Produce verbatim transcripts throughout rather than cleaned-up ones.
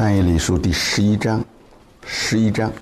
但以理书第十一章，十一章。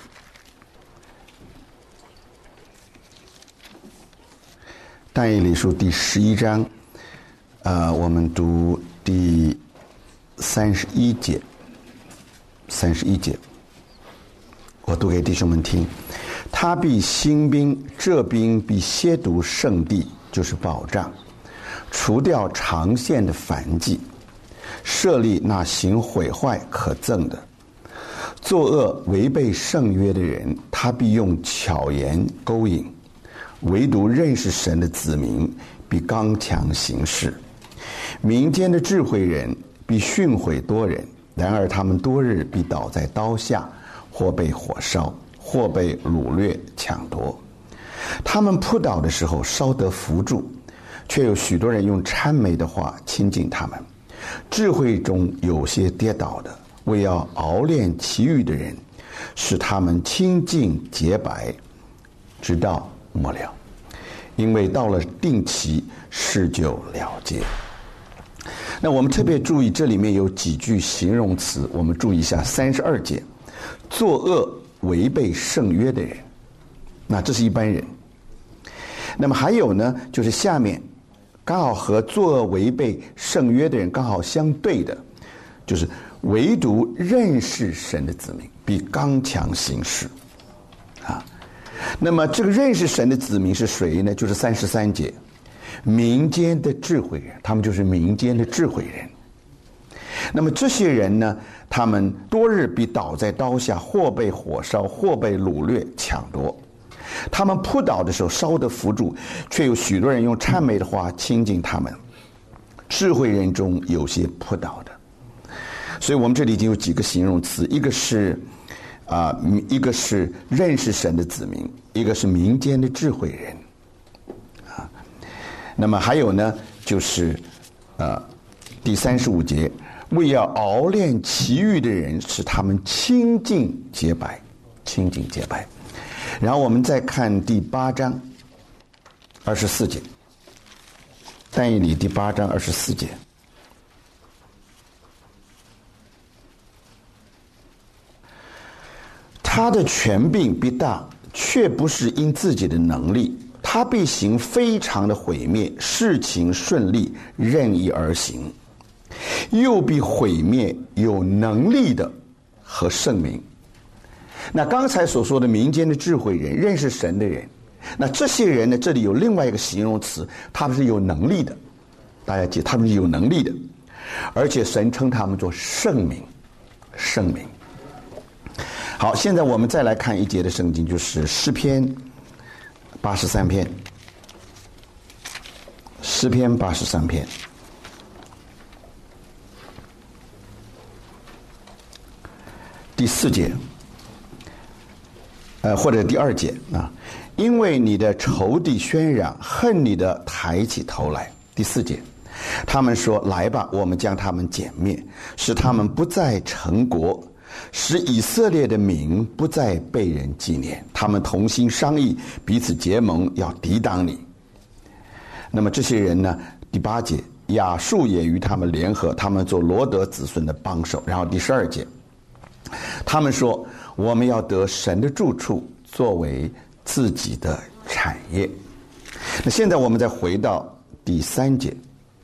但以理书第十一章，呃，我们读第三十一节，三十一节，我读给弟兄们听。他必兴兵，这兵必亵渎圣地，就是保障，除掉长线的燔祭，设立那行毁坏可憎的，作恶违背圣约的人，他必用巧言勾引。唯独认识神的子民必刚强行事，民间的智慧人必训诲多人，然而他们多日必倒在刀下，或被火烧，或被掳掠抢夺。他们扑倒的时候稍得扶助，却有许多人用谄媚的话亲近他们。智慧中有些跌倒的，为要熬炼其余的人，使他们清净洁白，直到末了。因为到了定期，事就了结。那我们特别注意，这里面有几句形容词，我们注意一下。三十二节，作恶违背圣约的人，那这是一般人。那么还有呢，就是下面刚好和作恶违背圣约的人刚好相对的，就是唯独认识神的子民必刚强行事啊。那么这个认识神的子民是谁呢？就是三十三节，民间的智慧人，他们就是民间的智慧人。那么这些人呢，他们多日必倒在刀下，或被火烧，或被掳掠抢夺。他们扑倒的时候稍得扶助，却有许多人用谄媚的话亲近他们。智慧人中有些扑倒的，所以我们这里已经有几个形容词，一个是啊、呃，一个是认识神的子民，一个是民间的智慧人，啊，那么还有呢，就是呃，第三十五节，为要熬炼其余的人，使他们清净洁白，清净洁白。然后我们再看第八章二十四节，但以理第八章二十四节。他的权柄必大，却不是因自己的能力，他必行非常的毁灭，事情顺利，任意而行，又必毁灭有能力的和圣民。那刚才所说的民间的智慧人，认识神的人，那这些人呢，这里有另外一个形容词，他们是有能力的，大家记，他们是有能力的，而且神称他们做圣民，圣民。好，现在我们再来看一节的圣经，就是诗篇八十三篇，诗篇八十三篇第四节，呃，或者第二节啊，因为你的仇敌喧嚷，恨你的抬起头来。第四节，他们说：“来吧，我们将他们歼灭，使他们不再成国。”使以色列的名不再被人纪念，他们同心商议，彼此结盟，要抵挡你。那么这些人呢？第八节，亚述也与他们联合，他们做罗德子孙的帮手。然后第十二节，他们说：我们要得神的住处，作为自己的产业。那现在我们再回到第三节。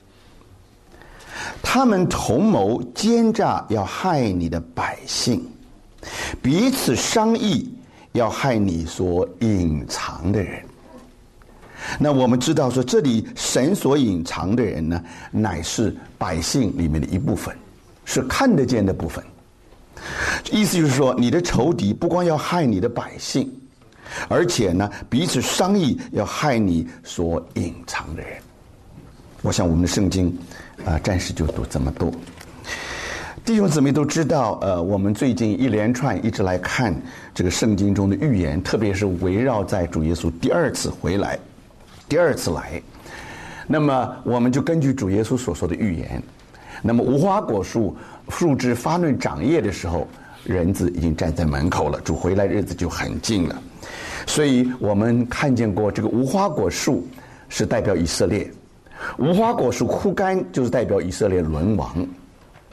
他们同谋奸诈，要害你的百姓，彼此商议，要害你所隐藏的人。那我们知道说，这里神所隐藏的人呢，乃是百姓里面的一部分，是看得见的部分。意思就是说，你的仇敌不光要害你的百姓，而且呢，彼此商议要害你所隐藏的人。我想我们的圣经啊、呃，暂时就读这么多。弟兄姊妹都知道，呃，我们最近一连串一直来看这个圣经中的预言，特别是围绕在主耶稣第二次回来，第二次来。那么我们就根据主耶稣所说的预言，那么无花果树树枝发嫩长叶的时候，人子已经站在门口了，主回来日子就很近了。所以我们看见过这个无花果树是代表以色列，无花果树枯干就是代表以色列沦亡。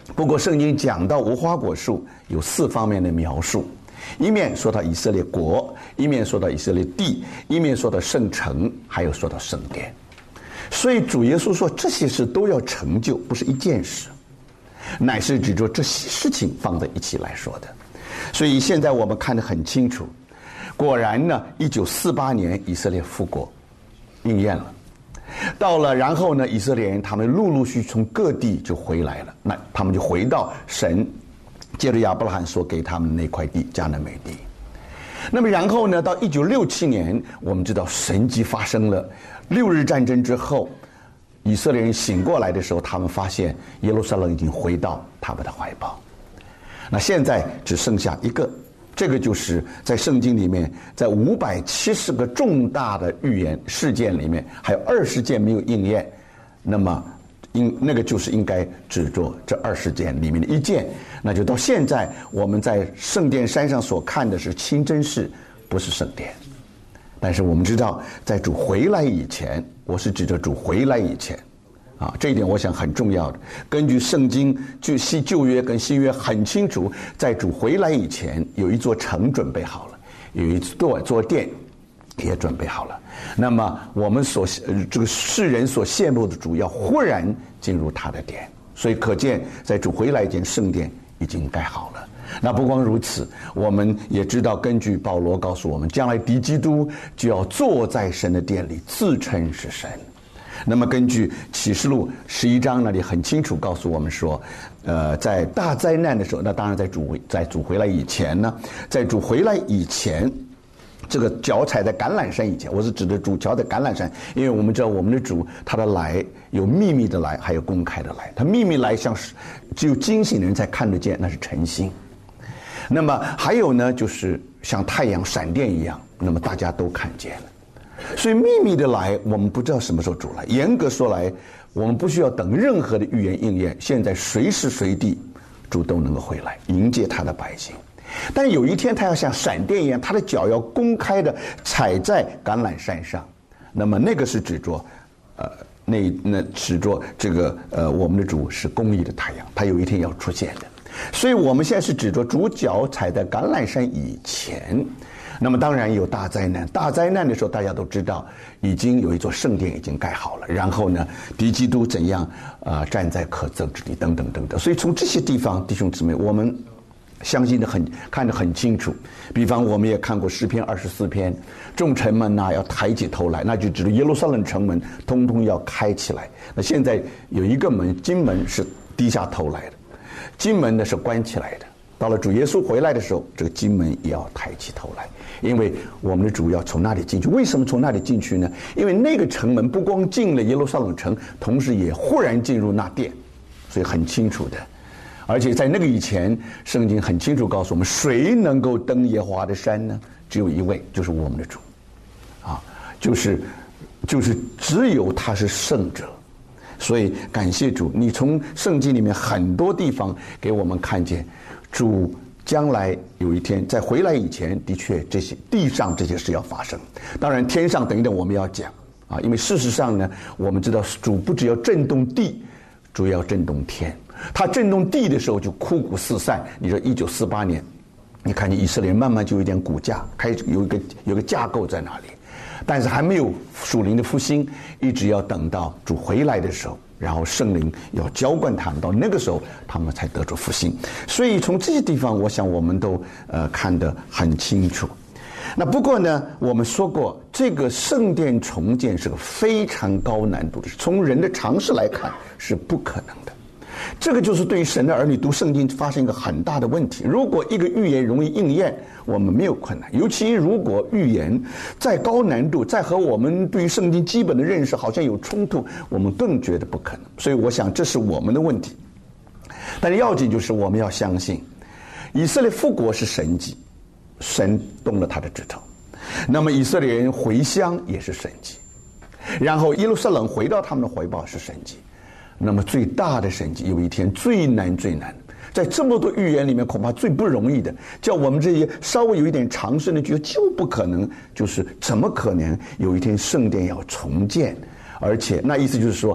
不过圣经讲到无花果树有四方面的描述，一面说到以色列国，一面说到以色列地，一面说到圣城，还有说到圣殿。所以主耶稣说这些事都要成就，不是一件事，乃是指着这些事情放在一起来说的。所以现在我们看得很清楚，果然呢一九四八年以色列复国应验了。到了然后呢以色列人他们陆陆续续从各地就回来了，那他们就回到神借着亚伯拉罕所给他们的那块地迦南美地。那么然后呢到一九六七年，我们知道神迹发生了，六日战争之后以色列人醒过来的时候，他们发现耶路撒冷已经回到他们的怀抱。那现在只剩下一个，这个就是在圣经里面，在五百七十个重大的预言事件里面，还有二十件没有应验。那么应那个就是应该指着这二十件里面的一件，那就到现在我们在圣殿山上所看的是清真寺，不是圣殿。但是我们知道在主回来以前，我是指着主回来以前啊，这一点我想很重要的。根据圣经旧西旧约跟新约很清楚，在主回来以前，有一座城准备好了，有一座座殿也准备好了。那么我们所这个世人所羡慕的主要忽然进入他的殿，所以可见在主回来以前，圣殿已经盖好了。那不光如此，我们也知道，根据保罗告诉我们，将来敌基督就要坐在神的殿里，自称是神。那么根据启示录十一章那里很清楚告诉我们说，呃，在大灾难的时候，那当然在主在主回来以前呢，在主回来以前，这个脚踩在橄榄山以前，我是指的主脚在橄榄山，因为我们知道我们的主他的来有秘密的来，还有公开的来。他秘密来像是只有惊醒的人才看得见，那是晨星。那么还有呢，就是像太阳闪电一样，那么大家都看见了。所以秘密的来，我们不知道什么时候主来。严格说来，我们不需要等任何的预言应验，现在随时随地主都能够回来迎接他的百姓。但有一天他要像闪电一样，他的脚要公开的踩在橄榄山上，那么那个是指着呃那那指着这个呃我们的主是公义的太阳，他有一天要出现的。所以我们现在是指着主脚踩在橄榄山以前。那么当然有大灾难，大灾难的时候大家都知道，已经有一座圣殿已经盖好了，然后呢敌基督怎样呃站在可憎之地等等等等。所以从这些地方，弟兄姊妹，我们相信的很看得很清楚。比方我们也看过诗篇二十四篇，众城门呐、啊、要抬起头来，那就指着耶路撒冷城门通通要开起来。那现在有一个门，金门是低下头来的，金门呢是关起来的。到了主耶稣回来的时候，这个金门也要抬起头来，因为我们的主要从那里进去。为什么从那里进去呢？因为那个城门不光进了耶路撒冷城，同时也忽然进入那殿，所以很清楚的。而且在那个以前，圣经很清楚告诉我们，谁能够登耶和华的山呢？只有一位，就是我们的主啊，就是就是只有他是圣者。所以感谢主，你从圣经里面很多地方给我们看见，主将来有一天在回来以前，的确这些地上这些事要发生。当然天上等一等我们要讲啊，因为事实上呢，我们知道主不只要震动地，主要震动天。他震动地的时候就枯骨四散。你说一九四八年，你看见以色列慢慢就有一点骨架，开始有一个有一个架构在那里，但是还没有属灵的复兴，一直要等到主回来的时候，然后圣灵要浇灌他们，到那个时候他们才得着复兴。所以从这些地方，我想我们都呃看得很清楚。那不过呢，我们说过，这个圣殿重建是个非常高难度的，从人的常识来看是不可能的。这个就是对于神的儿女读圣经发生一个很大的问题。如果一个预言容易应验，我们没有困难，尤其如果预言再高难度，再和我们对于圣经基本的认识好像有冲突，我们更觉得不可能。所以我想这是我们的问题。但是要紧就是我们要相信，以色列复国是神迹，神动了他的指头。那么以色列人回乡也是神迹，然后耶路撒冷回到他们的怀抱是神迹。那么最大的神迹，有一天最难最难，在这么多预言里面恐怕最不容易的，叫我们这些稍微有一点常识的觉得就不可能，就是怎么可能有一天圣殿要重建？而且那意思就是说，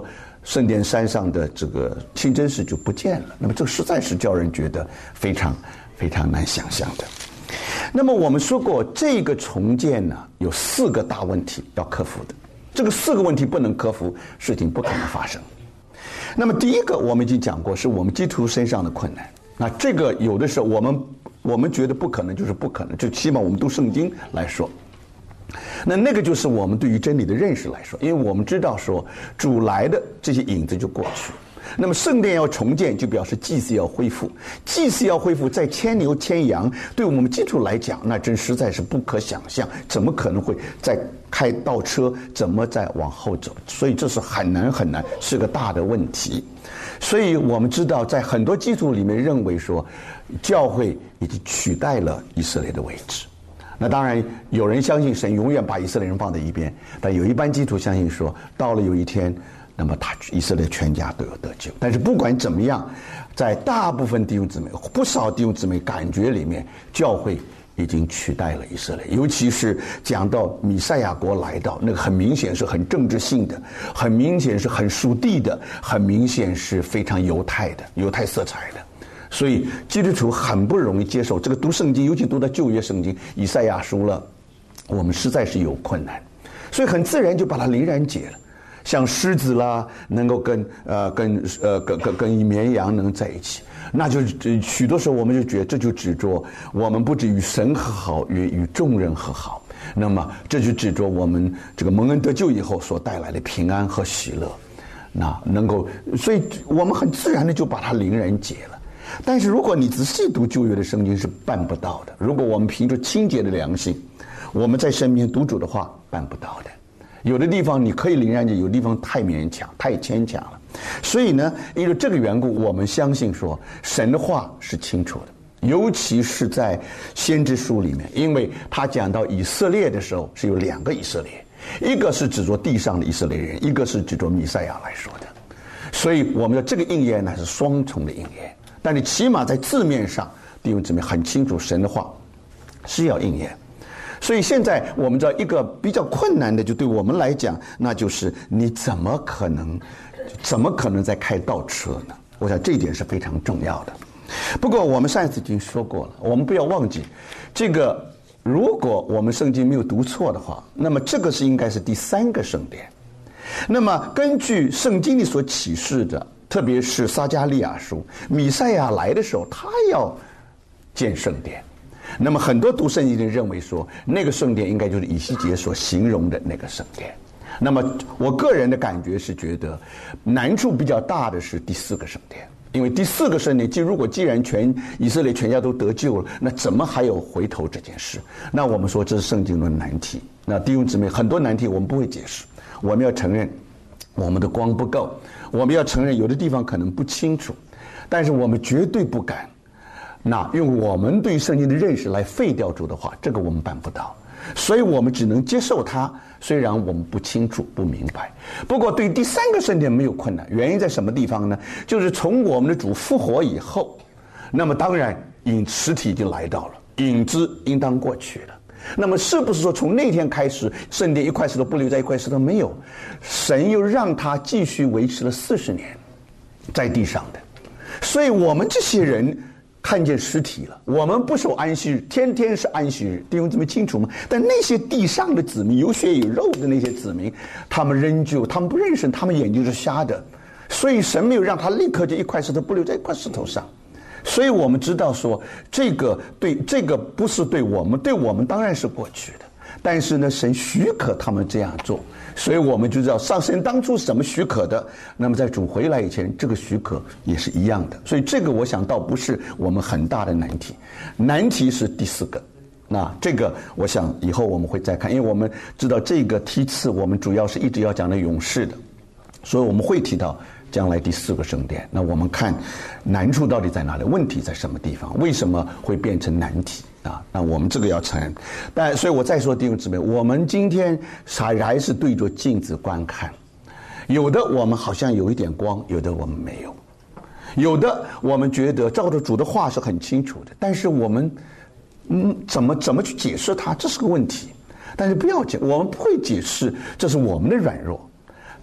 圣殿山上的这个清真寺就不见了。那么这个实在是叫人觉得非常非常难想象的。那么我们说过，这个重建呢有四个大问题要克服的，这个四个问题不能克服，事情不可能发生。那么第一个我们已经讲过，是我们基督徒身上的困难。那这个有的时候我们我们觉得不可能就是不可能，就起码我们读圣经来说，那那个就是我们对于真理的认识来说，因为我们知道说主来的这些影子就过去了。那么圣殿要重建，就表示祭祀要恢复，祭祀要恢复，再牵牛牵羊，对我们基督徒来讲，那真实在是不可想象，怎么可能会再开倒车，怎么再往后走？所以这是很难很难，是个大的问题。所以我们知道，在很多基督徒里面认为说，教会已经取代了以色列的位置。那当然，有人相信神永远把以色列人放在一边，但有一般基督徒相信说，到了有一天，那么他以色列全家都有得救。但是不管怎么样，在大部分弟兄姊妹、不少弟兄姊妹感觉里面，教会已经取代了以色列。尤其是讲到弥赛亚国来到，那个很明显是很政治性的，很明显是很属地的，很明显是非常犹太的、犹太色彩的。所以基督徒很不容易接受这个读圣经，尤其读到旧约圣经以赛亚书了，我们实在是有困难，所以很自然就把它凌然解了。像狮子啦，能够跟呃跟呃跟跟跟绵羊能在一起，那就许多时候我们就觉得这就指着我们不止与神和好，与与众人和好。那么这就指着我们这个蒙恩得救以后所带来的平安和喜乐。那能够，所以我们很自然的就把它凌然解了。但是如果你仔细读旧约的圣经是办不到的。如果我们凭着清洁的良心，我们在神面前读主的话，办不到的。有的地方你可以凌然解，有的地方太勉强、太牵强了。所以呢，因为这个缘故，我们相信说神的话是清楚的，尤其是在先知书里面，因为他讲到以色列的时候是有两个以色列，一个是指着地上的以色列人，一个是指着弥赛亚来说的。所以我们的这个应验呢是双重的应验。但是起码在字面上，弟兄姊妹很清楚，神的话是要应验。所以现在我们知道一个比较困难的，就对我们来讲，那就是你怎么可能，怎么可能再开倒车呢？我想这一点是非常重要的。不过我们上一次已经说过了，我们不要忘记，这个如果我们圣经没有读错的话，那么这个是应该是第三个圣殿。那么根据圣经里所启示的，特别是撒迦利亚书，弥赛亚来的时候，他要建圣殿。那么很多读圣经的人认为说，那个圣殿应该就是以西结所形容的那个圣殿。那么我个人的感觉是觉得难处比较大的是第四个圣殿，因为第四个圣殿，即如果既然全以色列全家都得救了，那怎么还有回头这件事？那我们说这是圣经的难题。那弟兄姊妹，很多难题我们不会解释，我们要承认我们的光不够，我们要承认有的地方可能不清楚，但是我们绝对不敢那用我们对圣经的认识来废掉主的话，这个我们办不到。所以我们只能接受它，虽然我们不清楚不明白。不过对第三个圣殿没有困难，原因在什么地方呢？就是从我们的主复活以后，那么当然影实体已经来到了，影子应当过去了。那么是不是说从那天开始圣殿一块石头不留在一块石头？没有，神又让它继续维持了四十年在地上的。所以我们这些人看见实体了，我们不守安息日，天天是安息日，弟兄姊妹清楚吗？但那些地上的子民，有血有肉的那些子民，他们仍旧，他们不认识，他们眼睛是瞎的，所以神没有让他立刻就一块石头不留在一块石头上。所以我们知道说，这个对这个不是对我们，对我们当然是过去的，但是呢，神许可他们这样做，所以我们就知道上神当初是怎么许可的，那么在主回来以前，这个许可也是一样的。所以这个我想倒不是我们很大的难题，难题是第四个。那这个我想以后我们会再看，因为我们知道这个梯次我们主要是一直要讲的勇士的，所以我们会提到将来第四个圣殿。那我们看难处到底在哪里，问题在什么地方，为什么会变成难题啊？那我们这个要承认。但所以我再说弟兄姊妹，我们今天还还是对着镜子观看，有的我们好像有一点光，有的我们没有，有的我们觉得照着主的话是很清楚的，但是我们嗯怎么怎么去解释它，这是个问题。但是不要紧，我们不会解释，这是我们的软弱。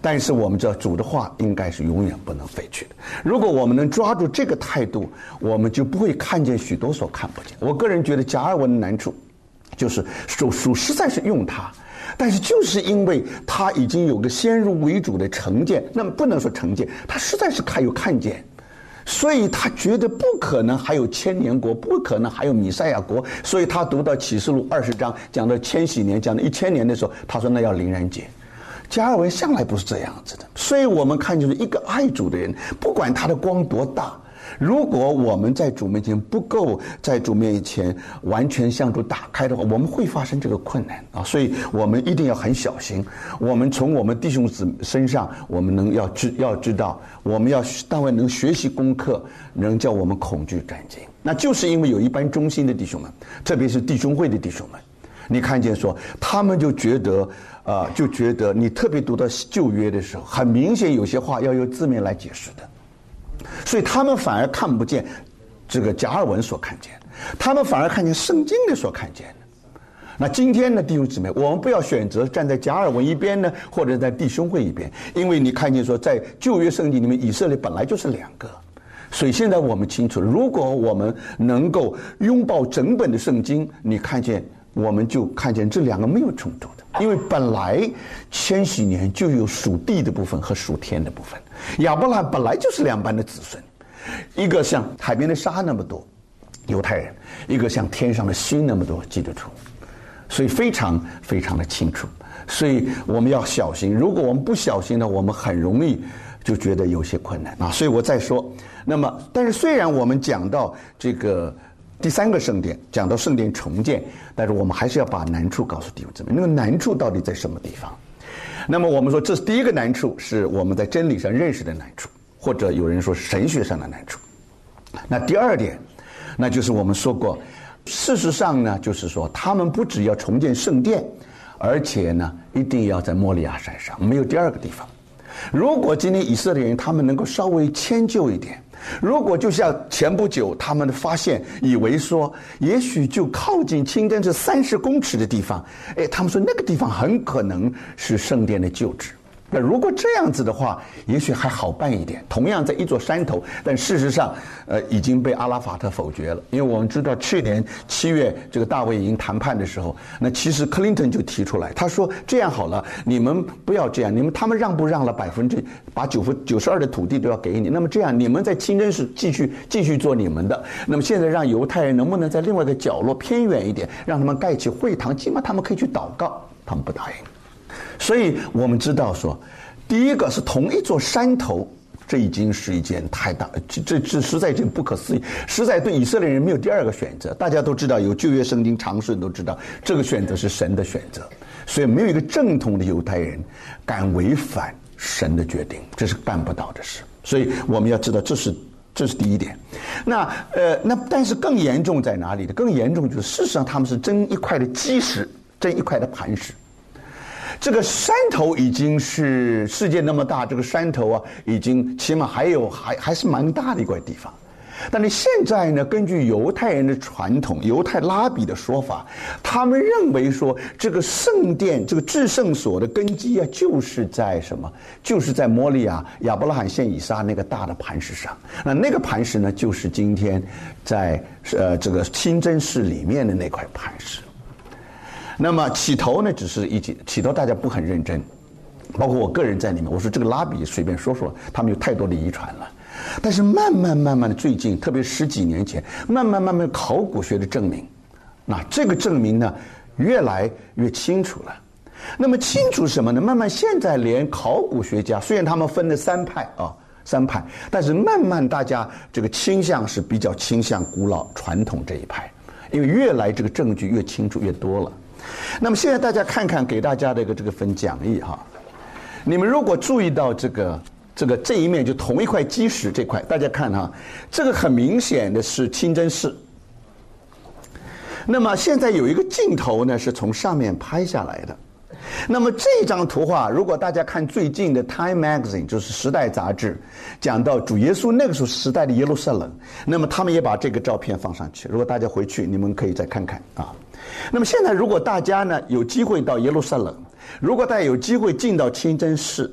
但是我们知道主的话应该是永远不能废去的。如果我们能抓住这个态度，我们就不会看见许多所看不见。我个人觉得加尔文的难处就是主主实在是用他，但是就是因为他已经有个先入为主的成见，那么不能说成见，他实在是看有看见，所以他觉得不可能还有千年国，不可能还有弥赛亚国，所以他读到启示录二十章讲到千禧年，讲到一千年的时候，他说那要临人节。加尔文向来不是这样子的，所以我们看就是一个爱主的人，不管他的光多大，如果我们在主面前不够在主面前完全向主打开的话，我们会发生这个困难啊！所以我们一定要很小心。我们从我们弟兄姊妹身上，我们能要知要知道，我们要单位能学习功课，能叫我们恐惧战兢。那就是因为有一班忠心的弟兄们，特别是弟兄会的弟兄们，你看见说他们就觉得。啊、呃，就觉得你特别读到旧约的时候，很明显有些话要用字面来解释的，所以他们反而看不见这个加尔文所看见，他们反而看见圣经的所看见的。那今天呢，弟兄姊妹，我们不要选择站在加尔文一边呢，或者在弟兄会一边，因为你看见说，在旧约圣经里面，以色列本来就是两个。所以现在我们清楚，如果我们能够拥抱整本的圣经，你看见。我们就看见这两个没有冲突的，因为本来千禧年就有属地的部分和属天的部分。亚伯拉罕本来就是两班的子孙，一个像海边的沙那么多犹太人，一个像天上的星那么多基督徒，所以非常非常的清楚。所以我们要小心，如果我们不小心呢，我们很容易就觉得有些困难啊。所以我再说，那么但是虽然我们讲到这个。第三个圣殿讲到圣殿重建，但是我们还是要把难处告诉弟兄姊妹。那个难处到底在什么地方？那么我们说，这是第一个难处，是我们在真理上认识的难处，或者有人说神学上的难处。那第二点，那就是我们说过，事实上呢，就是说他们不只要重建圣殿，而且呢，一定要在摩利亚山上，没有第二个地方。如果今天以色列人他们能够稍微迁就一点。如果就像前不久他们发现，以为说也许就靠近清真寺三十公尺的地方，哎，他们说那个地方很可能是圣殿的旧址。那如果这样子的话，也许还好办一点。同样在一座山头，但事实上，呃，已经被阿拉法特否决了。因为我们知道去年七月这个大卫营谈判的时候，那其实克林顿就提出来，他说这样好了，你们不要这样，你们他们让不让了百分之把九分九十二的土地都要给你，那么这样你们在清真寺继续继续做你们的，那么现在让犹太人能不能在另外一个角落偏远一点，让他们盖起会堂，起码他们可以去祷告，他们不答应。所以我们知道说，第一个是同一座山头，这已经是一件太大，这这实在真不可思议，实在对以色列人没有第二个选择。大家都知道，有旧约圣经常识都知道，这个选择是神的选择，所以没有一个正统的犹太人敢违反神的决定，这是办不到的事。所以我们要知道，这是这是第一点。那呃，那但是更严重在哪里呢？更严重就是，事实上他们是争一块的基石，争一块的磐石。这个山头已经是世界那么大，这个山头啊，已经起码还有还还是蛮大的一块地方。但是现在呢，根据犹太人的传统，犹太拉比的说法，他们认为说，这个圣殿，这个至圣所的根基啊，就是在什么？就是在摩利亚亚伯拉罕献以撒那个大的磐石上。那那个磐石呢，就是今天在呃这个清真寺里面的那块磐石。那么起头呢，只是一起起头，大家不很认真，包括我个人在里面。我说这个拉比随便说说，他们有太多的遗传了。但是慢慢慢慢的，最近特别十几年前，慢慢慢慢考古学的证明，那这个证明呢，越来越清楚了。那么清楚什么呢？慢慢现在连考古学家，虽然他们分了三派啊，三派，但是慢慢大家这个倾向是比较倾向古老传统这一派，因为越来这个证据越清楚越多了。那么现在大家看看给大家的一个这个分讲义哈，你们如果注意到这个这个这一面就同一块基石这块，大家看哈，这个很明显的是清真寺。那么现在有一个镜头呢是从上面拍下来的。那么这张图画，如果大家看最近的 Time Magazine， 就是时代杂志，讲到主耶稣那个时候时代的耶路撒冷，那么他们也把这个照片放上去。如果大家回去，你们可以再看看啊。那么现在如果大家呢有机会到耶路撒冷，如果大家有机会进到清真寺，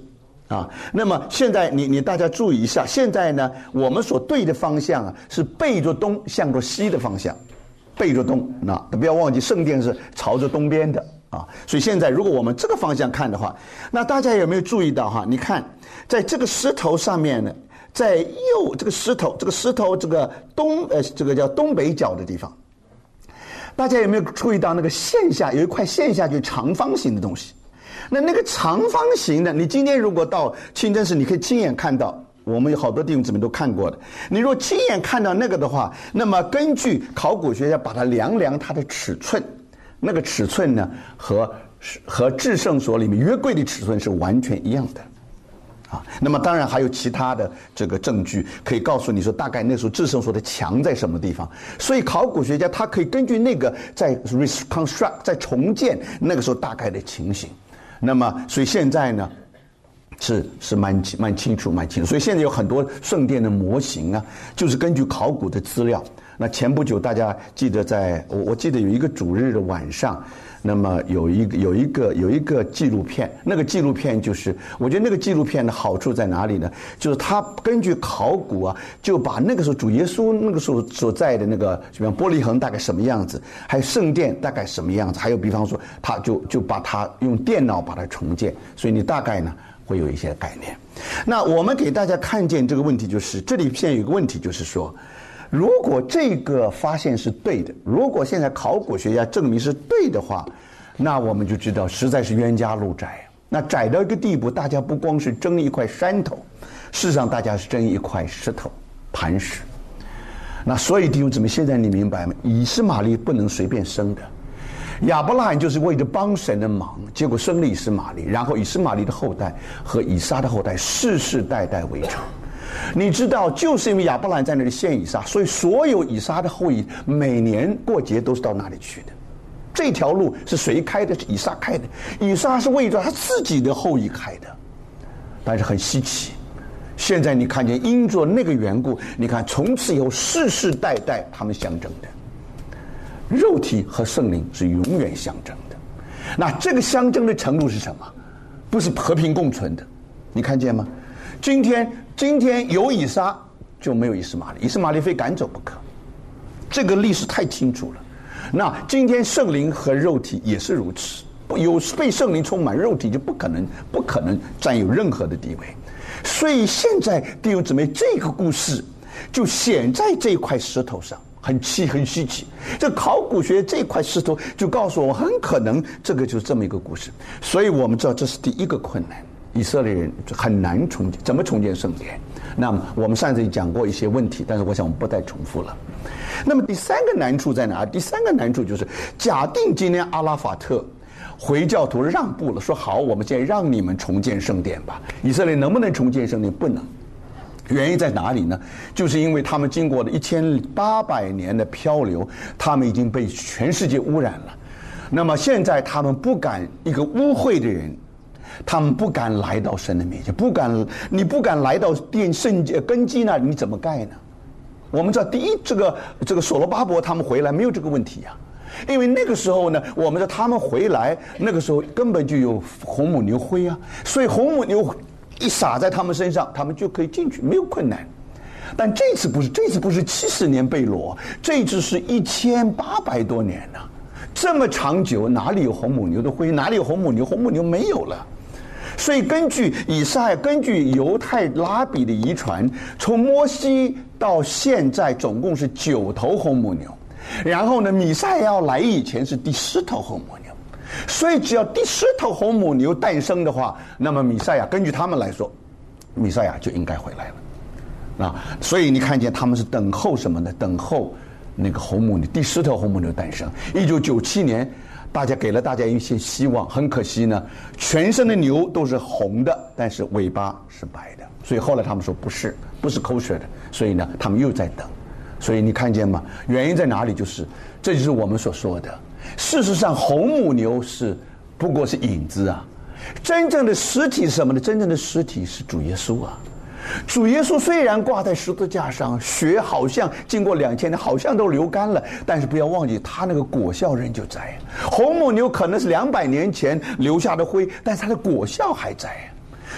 啊，那么现在你你大家注意一下，现在呢，我们所对的方向啊是背着东向着西的方向，背着东，那不要忘记圣殿是朝着东边的啊。所以现在如果我们这个方向看的话，那大家有没有注意到哈？你看，在这个石头上面呢，在右这个石头这个石头这个东呃这个叫东北角的地方，大家有没有注意到那个线下有一块线下就是长方形的东西？那那个长方形的，你今天如果到清真寺，你可以亲眼看到，我们有好多弟兄姊妹都看过的。你如果亲眼看到那个的话，那么根据考古学家把它量量它的尺寸，那个尺寸呢和和至圣所里面约柜的尺寸是完全一样的。啊，那么当然还有其他的这个证据可以告诉你说，大概那时候至圣所的墙在什么地方。所以考古学家他可以根据那个在 reconstruct 在重建那个时候大概的情形。那么，所以现在呢，是是蛮蛮清楚蛮清楚。所以现在有很多圣殿的模型啊，就是根据考古的资料。那前不久大家记得在我我记得有一个主日的晚上，那么有一个有一个有一个纪录片，那个纪录片就是我觉得那个纪录片的好处在哪里呢？就是它根据考古啊，就把那个时候主耶稣那个时候所在的那个，比方伯利恒大概什么样子，还有圣殿大概什么样子，还有比方说他就就把它用电脑把它重建，所以你大概呢会有一些概念。那我们给大家看见这个问题，就是这里现在有一个问题，就是说，如果这个发现是对的，如果现在考古学家证明是对的话，那我们就知道实在是冤家路窄。那窄到一个地步，大家不光是争一块山头，事实上大家是争一块石头磐石。那所以弟兄姊妹，现在你明白吗？以实玛利不能随便生的。亚伯拉罕就是为了帮神的忙，结果生了以实玛利，然后以实玛利的后代和以撒的后代世世代代为成。你知道，就是因为亚伯兰在那里献以撒，所以所有以撒的后裔每年过节都是到那里去的。这条路是谁开的？是以撒开的。以撒是为着他自己的后裔开的，但是很稀奇。现在你看见，因着那个缘故，你看从此以后世世代代他们相争的，肉体和圣灵是永远相争的。那这个相争的程度是什么？不是和平共存的。你看见吗？今天今天有以撒就没有以实玛利，以实玛利非赶走不可，这个历史太清楚了。那今天圣灵和肉体也是如此，有被圣灵充满，肉体就不可能不可能占有任何的地位。所以现在弟兄姊妹，这个故事就显在这块石头上，很稀很稀奇。这考古学这块石头就告诉我，很可能这个就是这么一个故事。所以我们知道这是第一个困难。以色列人很难重建，怎么重建圣殿？那么我们上次讲过一些问题，但是我想我们不再重复了。那么第三个难处在哪？第三个难处就是，假定今天阿拉法特回教徒让步了，说好，我们现在让你们重建圣殿吧。以色列能不能重建圣殿？不能。原因在哪里呢？就是因为他们经过了一千八百年的漂流，他们已经被全世界污染了。那么现在他们不敢，一个污秽的人，他们不敢来到神的面前，不敢，你不敢来到殿圣根基那里，你怎么盖呢？我们知道，第一，这个这个所罗巴伯他们回来没有这个问题呀、啊，因为那个时候呢，我们知道他们回来那个时候根本就有红母牛灰啊，所以红母牛一撒在他们身上，他们就可以进去，没有困难。但这次不是，这次不是七十年被掳，这次是一千八百多年呢、啊，这么长久，哪里有红母牛的灰？哪里有红母牛？红母牛没有了。所以根据以赛亚，根据犹太拉比的遗传，从摩西到现在总共是九头红母牛，然后呢，弥赛亚要来以前是第十头红母牛，所以只要第十头红母牛诞生的话，那么弥赛亚根据他们来说，弥赛亚就应该回来了。啊，所以你看见他们是等候什么呢？等候那个红母牛，第十头红母牛诞生。一九九七年。大家给了大家一些希望，很可惜呢，全身的牛都是红的，但是尾巴是白的。所以后来他们说不是，不是kosher的，所以呢，他们又在等。所以你看见吗？原因在哪里？就是这就是我们所说的。事实上，红母牛是不过是影子啊，真正的实体是什么呢？真正的实体是主耶稣啊。主耶稣虽然挂在十字架上，血好像经过两千年，好像都流干了，但是不要忘记，他那个果效仍旧在。红母牛可能是两百年前留下的灰，但是它的果效还在。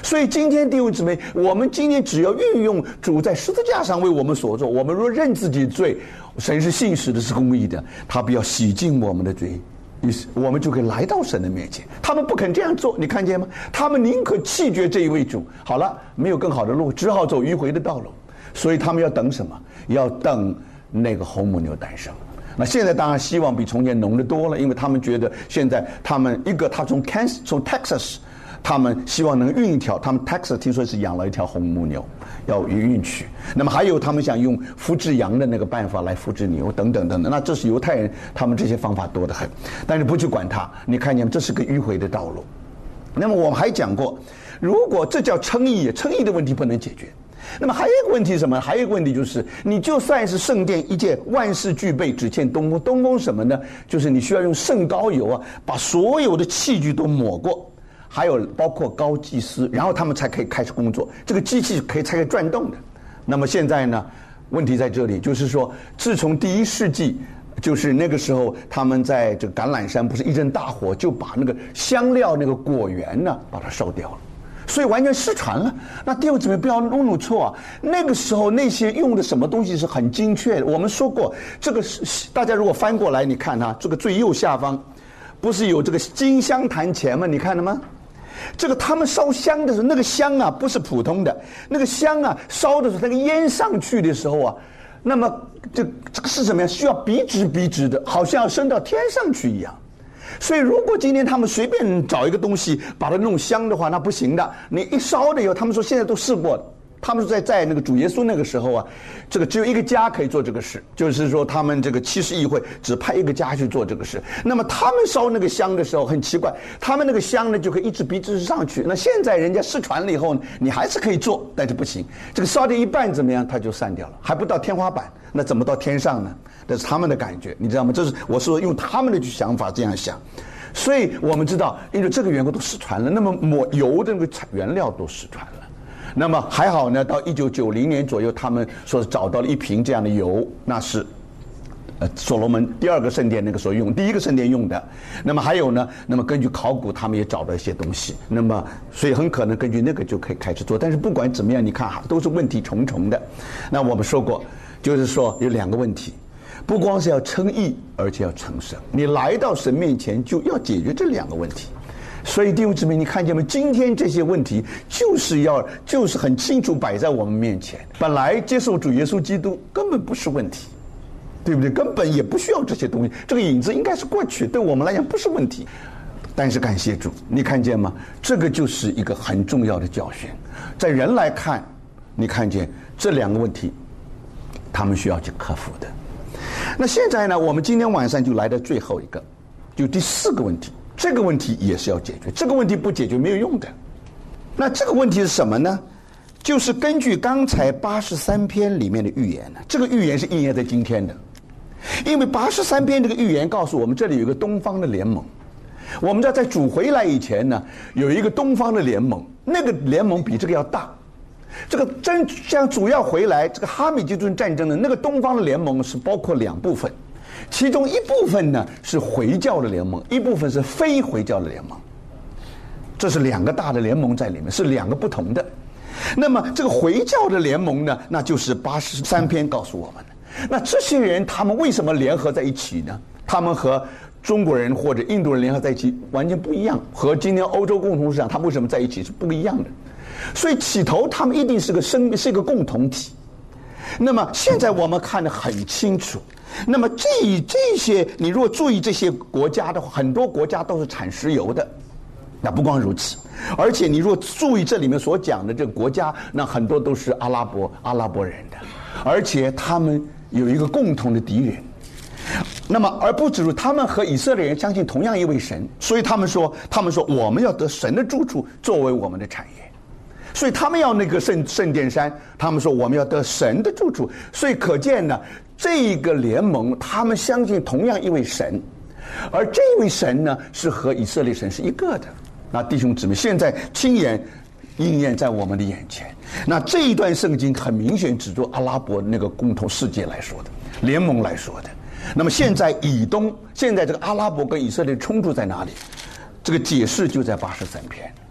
所以今天弟兄姊妹，我们今天只要运用主在十字架上为我们所做，我们若认自己罪，神是信实的，是公义的，他不要洗净我们的罪，于是我们就可以来到神的面前。他们不肯这样做，你看见吗？他们宁可弃绝这一位主，好了，没有更好的路，只好走迂回的道路。所以他们要等什么？要等那个红母牛诞生。那现在当然希望比从前浓得多了，因为他们觉得现在他们一个他从 Kansas 从 Texas， 他们希望能运一条，他们 Texas 听说是养了一条红母牛要运去，那么还有他们想用复制羊的那个办法来复制牛等等等等，那这是犹太人他们这些方法多得很，但是不去管它，你看见这是个迂回的道路。那么我们还讲过，如果这叫称义，称义的问题不能解决。那么还有一个问题是什么？还有一个问题就是，你就算是圣殿一件万事俱备，只欠东风。东风什么呢？就是你需要用圣膏油啊，把所有的器具都抹过，还有包括高祭司，然后他们才可以开始工作。这个机器可以才可以转动的。那么现在呢，问题在这里，就是说，自从第一世纪，就是那个时候，他们在这个橄榄山不是一阵大火，就把那个香料那个果园呢，把它烧掉了。所以完全失传了。那弟兄姊妹不要弄弄错啊！那个时候那些用的什么东西是很精确的。我们说过，这个是大家如果翻过来，你看它这个最右下方，不是有这个金香坛前吗？你看了吗？这个他们烧香的时候，那个香啊不是普通的，那个香啊烧的时候，那个烟上去的时候啊，那么这这个是什么呀？需要笔直笔直的，好像要升到天上去一样。所以如果今天他们随便找一个东西把它弄香的话，那不行的。你一烧的以后，他们说现在都试过了，他们说在在那个主耶稣那个时候啊，这个只有一个家可以做这个事，就是说他们这个七十议会只派一个家去做这个事。那么他们烧那个香的时候很奇怪，他们那个香呢就可以一直笔直上去。那现在人家失传了以后，你还是可以做，但是不行，这个烧掉一半怎么样，它就散掉了，还不到天花板，那怎么到天上呢？这是他们的感觉，你知道吗？这是我说用他们的想法这样想。所以我们知道，因为这个缘故都失传了，那么抹油的那个原料都失传了。那么还好呢，到一九九零年左右，他们说找到了一瓶这样的油，那是呃所罗门第二个圣殿那个时候用，第一个圣殿用的。那么还有呢，那么根据考古，他们也找到一些东西。那么所以很可能根据那个就可以开始做。但是不管怎么样，你看哈，都是问题重重的。那我们说过，就是说有两个问题。不光是要称义，而且要成圣。你来到神面前，就要解决这两个问题。所以弟兄姊妹，你看见吗？今天这些问题就是要，就是很清楚摆在我们面前。本来接受主耶稣基督根本不是问题，对不对？根本也不需要这些东西，这个影子应该是过去，对我们来讲不是问题。但是感谢主，你看见吗？这个就是一个很重要的教训。在人来看，你看见这两个问题，他们需要去克服的。那现在呢，我们今天晚上就来到最后一个，就第四个问题。这个问题也是要解决，这个问题不解决没有用的。那这个问题是什么呢？就是根据刚才八十三篇里面的预言呢，这个预言是应验在今天的。因为八十三篇这个预言告诉我们，这里有一个东方的联盟。我们知道在主回来以前呢，有一个东方的联盟，那个联盟比这个要大。这个真像主要回来，这个哈米吉顿战争的那个东方的联盟是包括两部分，其中一部分呢是回教的联盟，一部分是非回教的联盟。这是两个大的联盟在里面，是两个不同的。那么这个回教的联盟呢，那就是八十三篇告诉我们的。那这些人他们为什么联合在一起呢？他们和中国人或者印度人联合在一起完全不一样，和今天欧洲共同市场他们为什么在一起是不一样的。所以起头他们一定是个生是一个共同体。那么现在我们看得很清楚，那么这这些你如果注意这些国家的话，很多国家都是产石油的。那不光如此，而且你如果注意这里面所讲的这个国家，那很多都是阿拉伯阿拉伯人的，而且他们有一个共同的敌人。那么而不止如他们和以色列人相信同样一位神，所以他们说他们说我们要得神的住处作为我们的产业。所以他们要那个圣圣殿山，他们说我们要得神的住处。所以可见呢，这个联盟他们相信同样一位神，而这位神呢是和以色列神是一个的。那弟兄姊妹，现在亲眼应验在我们的眼前。那这一段圣经很明显指出阿拉伯那个共同世界来说的，联盟来说的。那么现在以东，现在这个阿拉伯跟以色列冲突在哪里？这个解释就在八十三篇。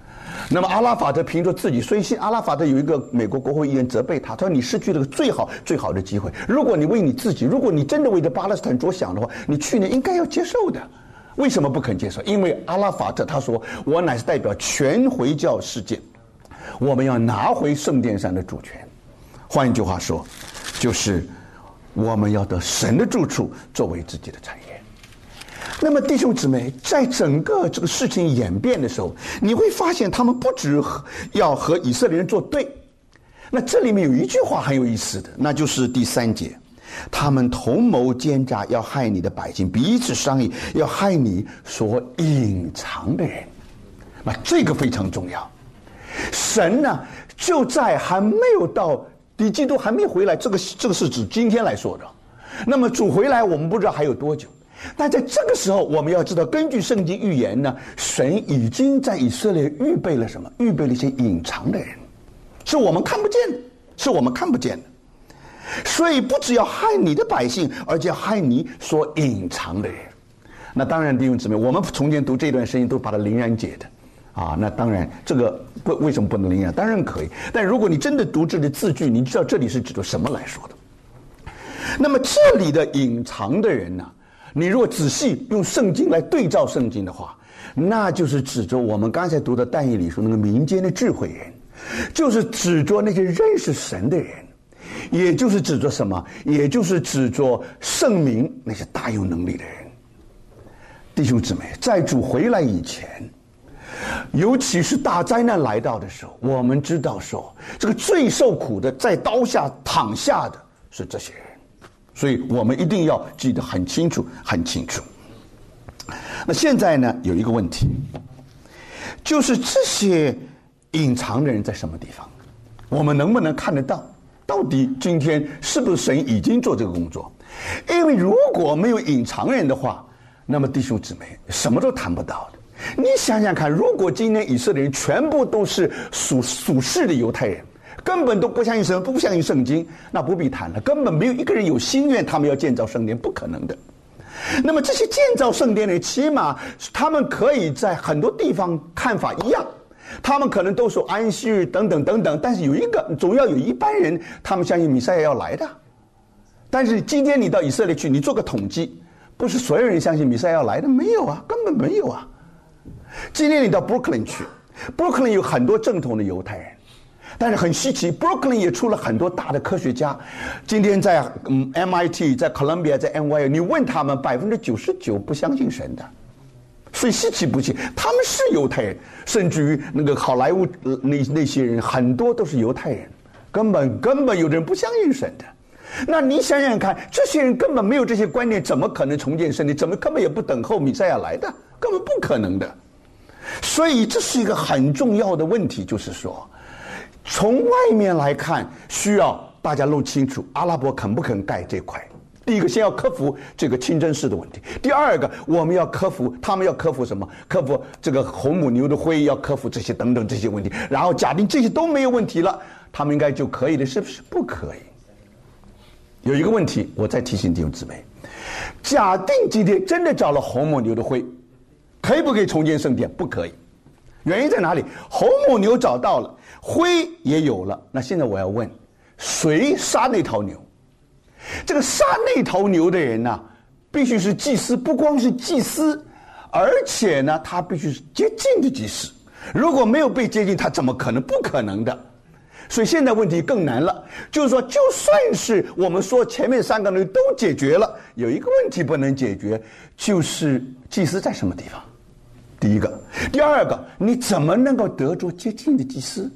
那么阿拉法特凭着自己，所以阿拉法特有一个美国国会议员责备他，他说你失去了个最好最好的机会。如果你为你自己，如果你真的为着巴勒斯坦着想的话，你去年应该要接受的。为什么不肯接受？因为阿拉法特他说，我乃是代表全回教世界，我们要拿回圣殿上的主权。换一句话说，就是我们要得神的住处作为自己的产业。那么弟兄姊妹，在整个这个事情演变的时候，你会发现他们不只要和以色列人作对。那这里面有一句话很有意思的，那就是第三节，他们同谋奸诈，要害你的百姓，彼此商议，要害你所隐藏的人。那这个非常重要。神呢，就在还没有到敌基督还没回来，这个这个是指今天来说的。那么主回来，我们不知道还有多久。但在这个时候，我们要知道，根据圣经预言呢，神已经在以色列预备了什么？预备了一些隐藏的人，是我们看不见的，是我们看不见的。所以不只要害你的百姓，而且要害你所隐藏的人。那当然，弟兄姊妹，我们从前读这段圣经都把它凌然解的啊。那当然，这个不为什么不能凌然？当然可以。但如果你真的读这里字句，你知道这里是指着什么来说的。那么这里的隐藏的人呢？你如果仔细用圣经来对照圣经的话，那就是指着我们刚才读的但以理书那个民间的智慧人，就是指着那些认识神的人，也就是指着什么？也就是指着圣明那些大有能力的人。弟兄姊妹，在主回来以前，尤其是大灾难来到的时候，我们知道说，这个最受苦的，在刀下躺下的是这些人。所以我们一定要记得很清楚很清楚。那现在呢，有一个问题，就是这些隐藏的人在什么地方，我们能不能看得到？到底今天是不是神已经做这个工作？因为如果没有隐藏人的话，那么弟兄姊妹什么都谈不到的。你想想看，如果今天以色列人全部都是属属世的犹太人，根本都不相信神，不相信圣经，那不必谈了。根本没有一个人有心愿，他们要建造圣殿，不可能的。那么这些建造圣殿的人，起码他们可以在很多地方看法一样，他们可能都说安息日等等等等。但是有一个，总要有一般人，他们相信弥赛亚要来的。但是今天你到以色列去，你做个统计，不是所有人相信弥赛亚要来的，没有啊，根本没有啊。今天你到 Brooklyn 去 ，Brooklyn 有很多正统的犹太人。但是很稀奇 ，Brooklyn 也出了很多大的科学家。今天在嗯 M I T、在 Columbia、在 N Y U， 你问他们，百分之九十九不相信神的，所以稀奇不奇。他们是犹太人，甚至于那个好莱坞那那些人很多都是犹太人，根本根本有的人不相信神的。那你想想看，这些人根本没有这些观念，怎么可能重建圣殿？怎么根本也不等候弥赛亚来的？根本不可能的。所以这是一个很重要的问题，就是说。从外面来看，需要大家弄清楚阿拉伯肯不肯盖这块。第一个，先要克服这个清真寺的问题；第二个，我们要克服，他们要克服什么？克服这个红母牛的灰，要克服这些等等这些问题。然后假定这些都没有问题了，他们应该就可以了，是不是？不可以。有一个问题，我再提醒弟兄姊妹：假定今天真的找了红母牛的灰，可以不可以重建圣殿？不可以。原因在哪里？红母牛找到了，灰也有了。那现在我要问，谁杀那头牛？这个杀那头牛的人呢、啊，必须是祭司，不光是祭司，而且呢，他必须是接近的祭司。如果没有被接近，他怎么可能？不可能的。所以现在问题更难了，就是说，就算是我们说前面三个人都解决了，有一个问题不能解决，就是祭司在什么地方？第一个，第二个，你怎么能够得着接近的祭司？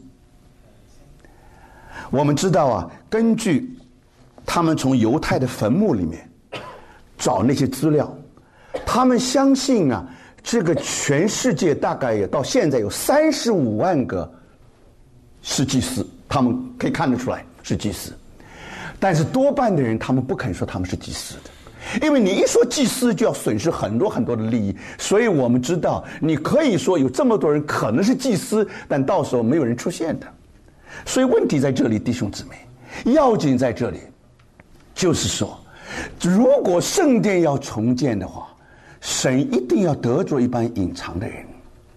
我们知道啊，根据他们从犹太的坟墓里面找那些资料，他们相信啊，这个全世界大概也到现在有三十五万个是祭司，他们可以看得出来是祭司，但是多半的人他们不肯说他们是祭司的。因为你一说祭司就要损失很多很多的利益，所以我们知道你可以说有这么多人可能是祭司，但到时候没有人出现的。所以问题在这里，弟兄姊妹，要紧在这里，就是说，如果圣殿要重建的话，神一定要得着一般隐藏的人。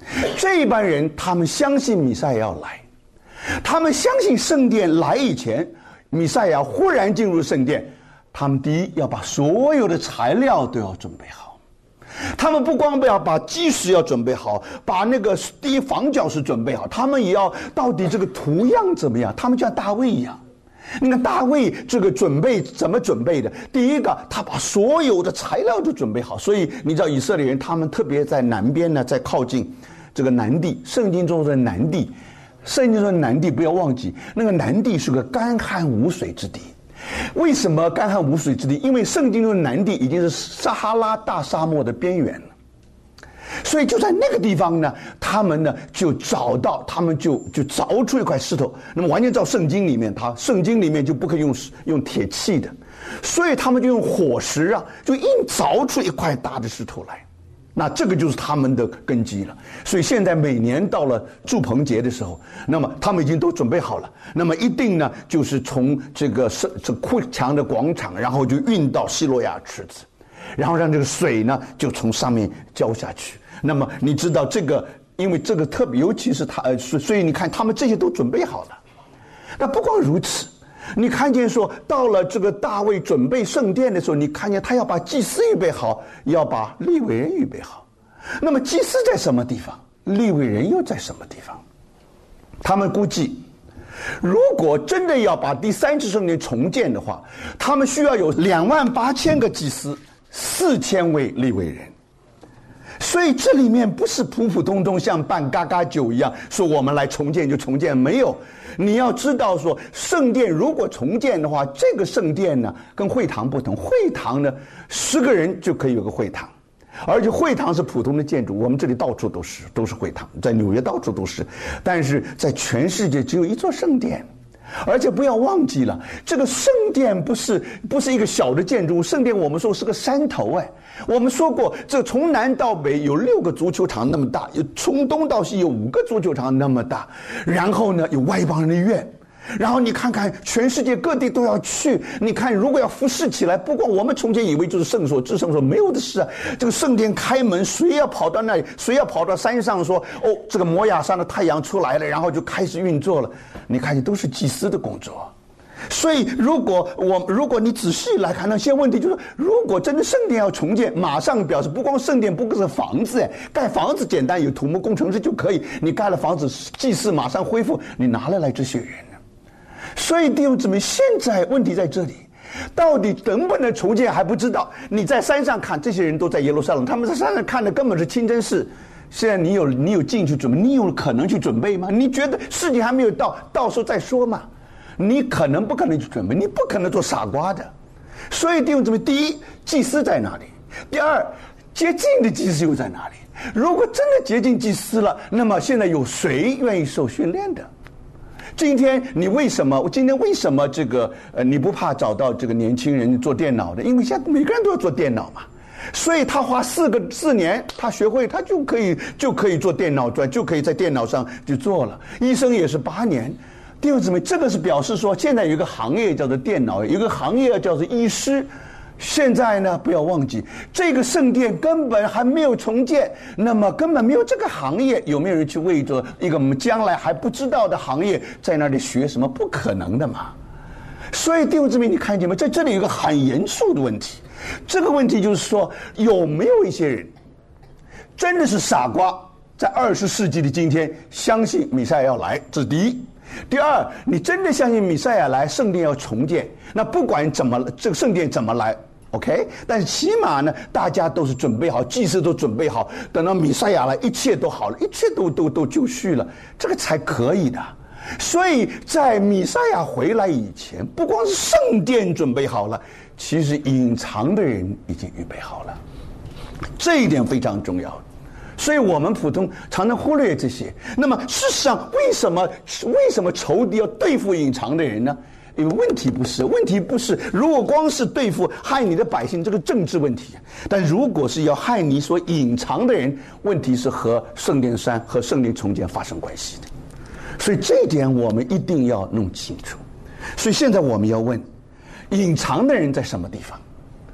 这一班人他们相信弥赛亚要来，他们相信圣殿来以前，弥赛亚忽然进入圣殿，他们第一要把所有的材料都要准备好。他们不光不要把基石要准备好，把那个第一房角石准备好，他们也要到底这个图样怎么样，他们像大卫一样。你看大卫这个准备怎么准备的？第一个，他把所有的材料都准备好。所以你知道以色列人他们特别在南边呢，在靠近这个南地，圣经中的南地，圣经中的南地不要忘记，那个南地是个干旱无水之地。为什么干旱无水之地？因为圣经中的南地已经是撒哈拉大沙漠的边缘了。所以就在那个地方呢，他们呢就找到，他们就就凿出一块石头。那么完全照圣经里面，他圣经里面就不可以用用铁器的，所以他们就用火石啊，就硬凿出一块大的石头来。那这个就是他们的根基了。所以现在每年到了住棚节的时候，那么他们已经都准备好了。那么一定呢，就是从这个这库墙的广场，然后就运到西罗亚池子。然后让这个水呢就从上面浇下去。那么你知道这个，因为这个特别，尤其是他，呃，所以你看他们这些都准备好了。那不光如此，你看见说到了这个大卫准备圣殿的时候，你看见他要把祭司预备好，要把利未人预备好。那么祭司在什么地方？利未人又在什么地方？他们估计，如果真的要把第三次圣殿重建的话，他们需要有两万八千个祭司。四千位利未人，所以这里面不是普普通通像办嘎嘎酒一样说我们来重建就重建，没有。你要知道说圣殿如果重建的话，这个圣殿呢跟会堂不同，会堂呢十个人就可以有个会堂，而且会堂是普通的建筑，我们这里到处都是都是会堂，在纽约到处都是，但是在全世界只有一座圣殿。而且不要忘记了，这个圣殿不是不是一个小的建筑，圣殿我们说是个山头哎。我们说过，这从南到北有六个足球场那么大，有从东到西有五个足球场那么大，然后呢有外邦人的院。然后你看看全世界各地都要去，你看如果要服侍起来，不光我们从前以为就是圣所至圣所，没有的事啊。这个圣殿开门，谁要跑到那里，谁要跑到山上说，哦，这个摩亚山的太阳出来了，然后就开始运作了。你看，都是祭司的工作。所以如果我如果你仔细来看那些问题，就是如果真的圣殿要重建，马上表示不光圣殿，不光是房子，哎，盖房子简单，有土木工程师就可以，你盖了房子，祭祀马上恢复，你哪来来这些人？所以弟兄姊妹，现在问题在这里，到底能不能重建还不知道。你在山上看，这些人都在耶路撒冷，他们在山上看的根本是清真寺。现在你有你有进去准备，你有可能去准备吗？你觉得事情还没有到，到时候再说嘛？你可能不可能去准备？你不可能做傻瓜的。所以弟兄姊妹，第一，祭司在哪里？第二，接近的祭司又在哪里？如果真的接近祭司了，那么现在有谁愿意受训练的？今天你为什么？今天为什么这个呃你不怕找到这个年轻人做电脑的？因为现在每个人都要做电脑嘛，所以他花四个四年，他学会他就可以就可以做电脑专，就可以在电脑上就做了。医生也是八年。弟兄姊妹，这个是表示说，现在有一个行业叫做电脑，有一个行业叫做医师。现在呢，不要忘记，这个圣殿根本还没有重建，那么根本没有这个行业，有没有人去为着一个我们将来还不知道的行业在那里学什么？不可能的嘛。所以弟兄姊妹，你看见没？在这里有一个很严肃的问题，这个问题就是说，有没有一些人真的是傻瓜，在二十世纪的今天相信弥赛亚要来？这是第一。第二，你真的相信弥赛亚来，圣殿要重建，那不管怎么这个圣殿怎么来 OK， 但是起码呢大家都是准备好，祭司都准备好，等到弥赛亚来，一切都好了，一切都都都就绪了，这个才可以的。所以在弥赛亚回来以前，不光是圣殿准备好了，其实隐藏的人已经预备好了，这一点非常重要。所以我们普通常常忽略这些。那么事实上，为什么为什么仇敌要对付隐藏的人呢？因为问题不是问题不是，如果光是对付害你的百姓，这个政治问题；但如果是要害你所隐藏的人，问题是和圣殿山和圣殿重建发生关系的。所以这一点我们一定要弄清楚。所以现在我们要问，隐藏的人在什么地方？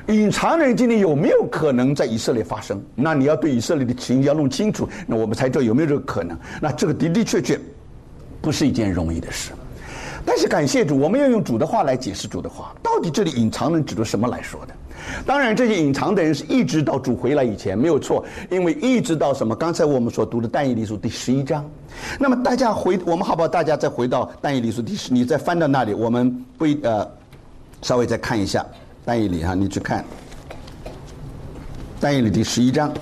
隐藏的人今天有没有可能在以色列发生？那你要对以色列的情要弄清楚，那我们才知道有没有这个可能。那这个的的确确不是一件容易的事。但是感谢主，我们要用主的话来解释主的话。到底这里隐藏人指的什么来说的？当然，这些隐藏的人是一直到主回来以前，没有错。因为一直到什么？刚才我们所读的但以理书第十一章。那么大家回，我们好不好？大家再回到但以理书第十，你再翻到那里，我们不呃稍微再看一下但以理哈，你去看但以理第十一章。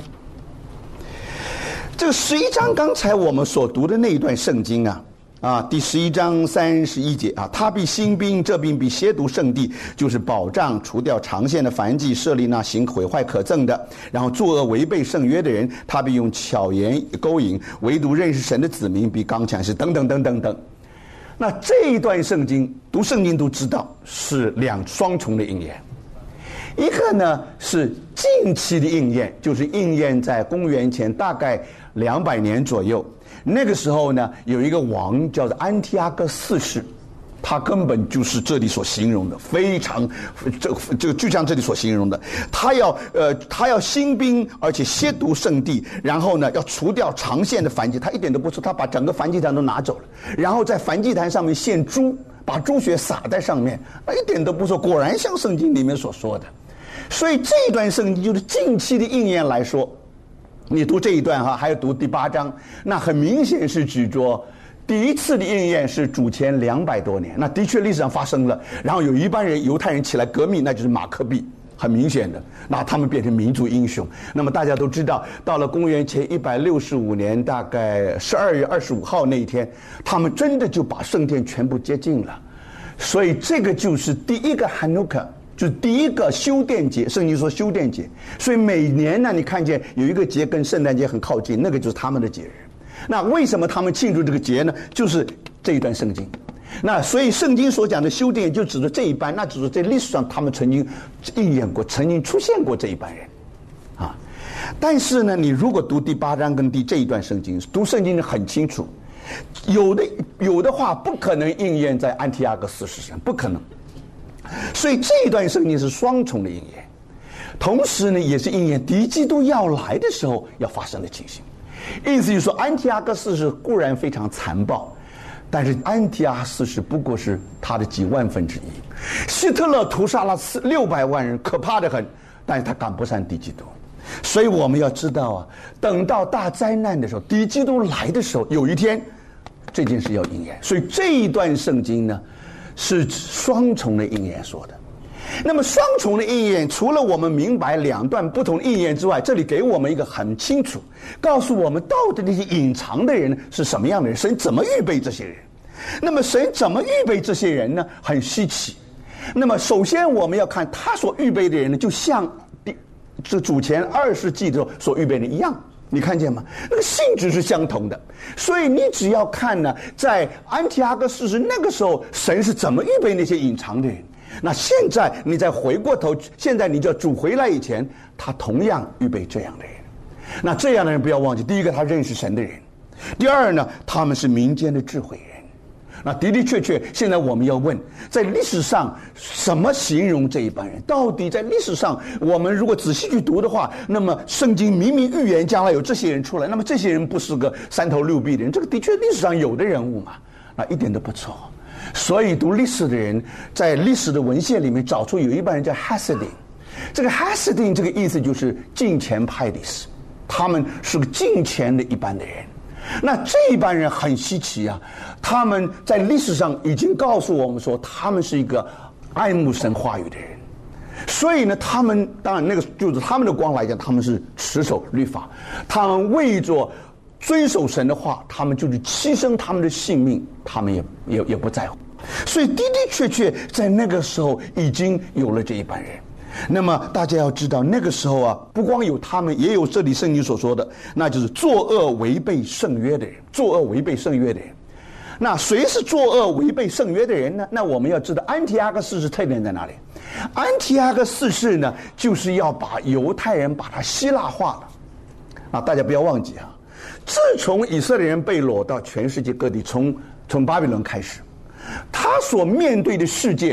这个十一章刚才我们所读的那一段圣经啊。啊，第十一章三十一节啊，他必兴兵，这兵必亵渎圣地，就是保障除掉长线的燔祭，设立那行毁坏可憎的，然后作恶违背圣约的人，他必用巧言勾引，唯独认识神的子民必刚强，是等等等等等。那这一段圣经读圣经都知道是两双重的应验，一个呢是近期的应验，就是应验在公元前大概两百年左右。那个时候呢，有一个王叫做安提阿哥四世，他根本就是这里所形容的，非常这这个就像这里所形容的，他要呃他要兴兵，而且亵渎圣地，然后呢要除掉长线的燔祭，他一点都不错，他把整个燔祭坛都拿走了，然后在燔祭坛上面献猪，把猪血洒在上面，那一点都不错，果然像圣经里面所说的。所以这一段圣经就是近期的应验来说。你读这一段哈，还有读第八章，那很明显是指着第一次的应验是主前两百多年，那的确历史上发生了。然后有一帮人犹太人起来革命，那就是马克毕，很明显的，那他们变成民族英雄。那么大家都知道，到了公元前一百六十五年，大概十二月二十五号那一天，他们真的就把圣殿全部接近了。所以这个就是第一个哈努卡。就是第一个修殿节，圣经说修殿节，所以每年呢，你看见有一个节跟圣诞节很靠近，那个就是他们的节日。那为什么他们庆祝这个节呢？就是这一段圣经。那所以圣经所讲的修殿就指着这一班，那指着在历史上他们曾经应验过，曾经出现过这一班人，啊。但是呢，你如果读第八章跟第这一段圣经，读圣经很清楚，有的有的话不可能应验在安提阿哥四世上，不可能。所以这一段圣经是双重的应验，同时呢，也是应验敌基督要来的时候要发生的情形。意思就是说，安提阿哥四世固然非常残暴，但是安提阿四世不过是他的几万分之一。希特勒屠杀了四六百万人，可怕的很，但是他赶不上敌基督。所以我们要知道啊，等到大灾难的时候，敌基督来的时候，有一天这件事要应验。所以这一段圣经呢，是双重的应验说的。那么双重的应验，除了我们明白两段不同应验之外，这里给我们一个很清楚，告诉我们到底那些隐藏的人是什么样的人，神怎么预备这些人。那么神怎么预备这些人呢？很稀奇。那么首先我们要看他所预备的人呢，就像这主前二世纪的时候所预备的一样。你看见吗？那个性质是相同的。所以你只要看呢，在安提阿哥四世那个时候，神是怎么预备那些隐藏的人。那现在你再回过头，现在你叫主回来以前，他同样预备这样的人。那这样的人不要忘记，第一个他认识神的人，第二呢，他们是民间的智慧人。那的的确确，现在我们要问，在历史上什么形容这一班人？到底在历史上，我们如果仔细去读的话，那么圣经明明预言将来有这些人出来，那么这些人不是个三头六臂的人，这个的确历史上有的人物嘛，那一点都不错。所以读历史的人，在历史的文献里面找出有一班人叫 Hasidim， 这个 Hasidim 这个意思就是敬虔派的意思，他们是个敬虔的一般的人。那这一班人很稀奇啊，他们在历史上已经告诉我们说，他们是一个爱慕神话语的人。所以呢，他们当然那个就是他们的光来讲，他们是持守律法，他们为着遵守神的话，他们就是牺牲他们的性命，他们也也也不在乎。所以的的确确在那个时候已经有了这一班人。那么大家要知道，那个时候啊，不光有他们，也有这里圣经所说的，那就是作恶违背圣约的人，作恶违背圣约的人。那谁是作恶违背圣约的人呢？那我们要知道安提阿哥四世特点在哪里？安提阿哥四世呢，就是要把犹太人把他希腊化了。啊，大家不要忘记啊，自从以色列人被掳到全世界各地，从从巴比伦开始，他所面对的世界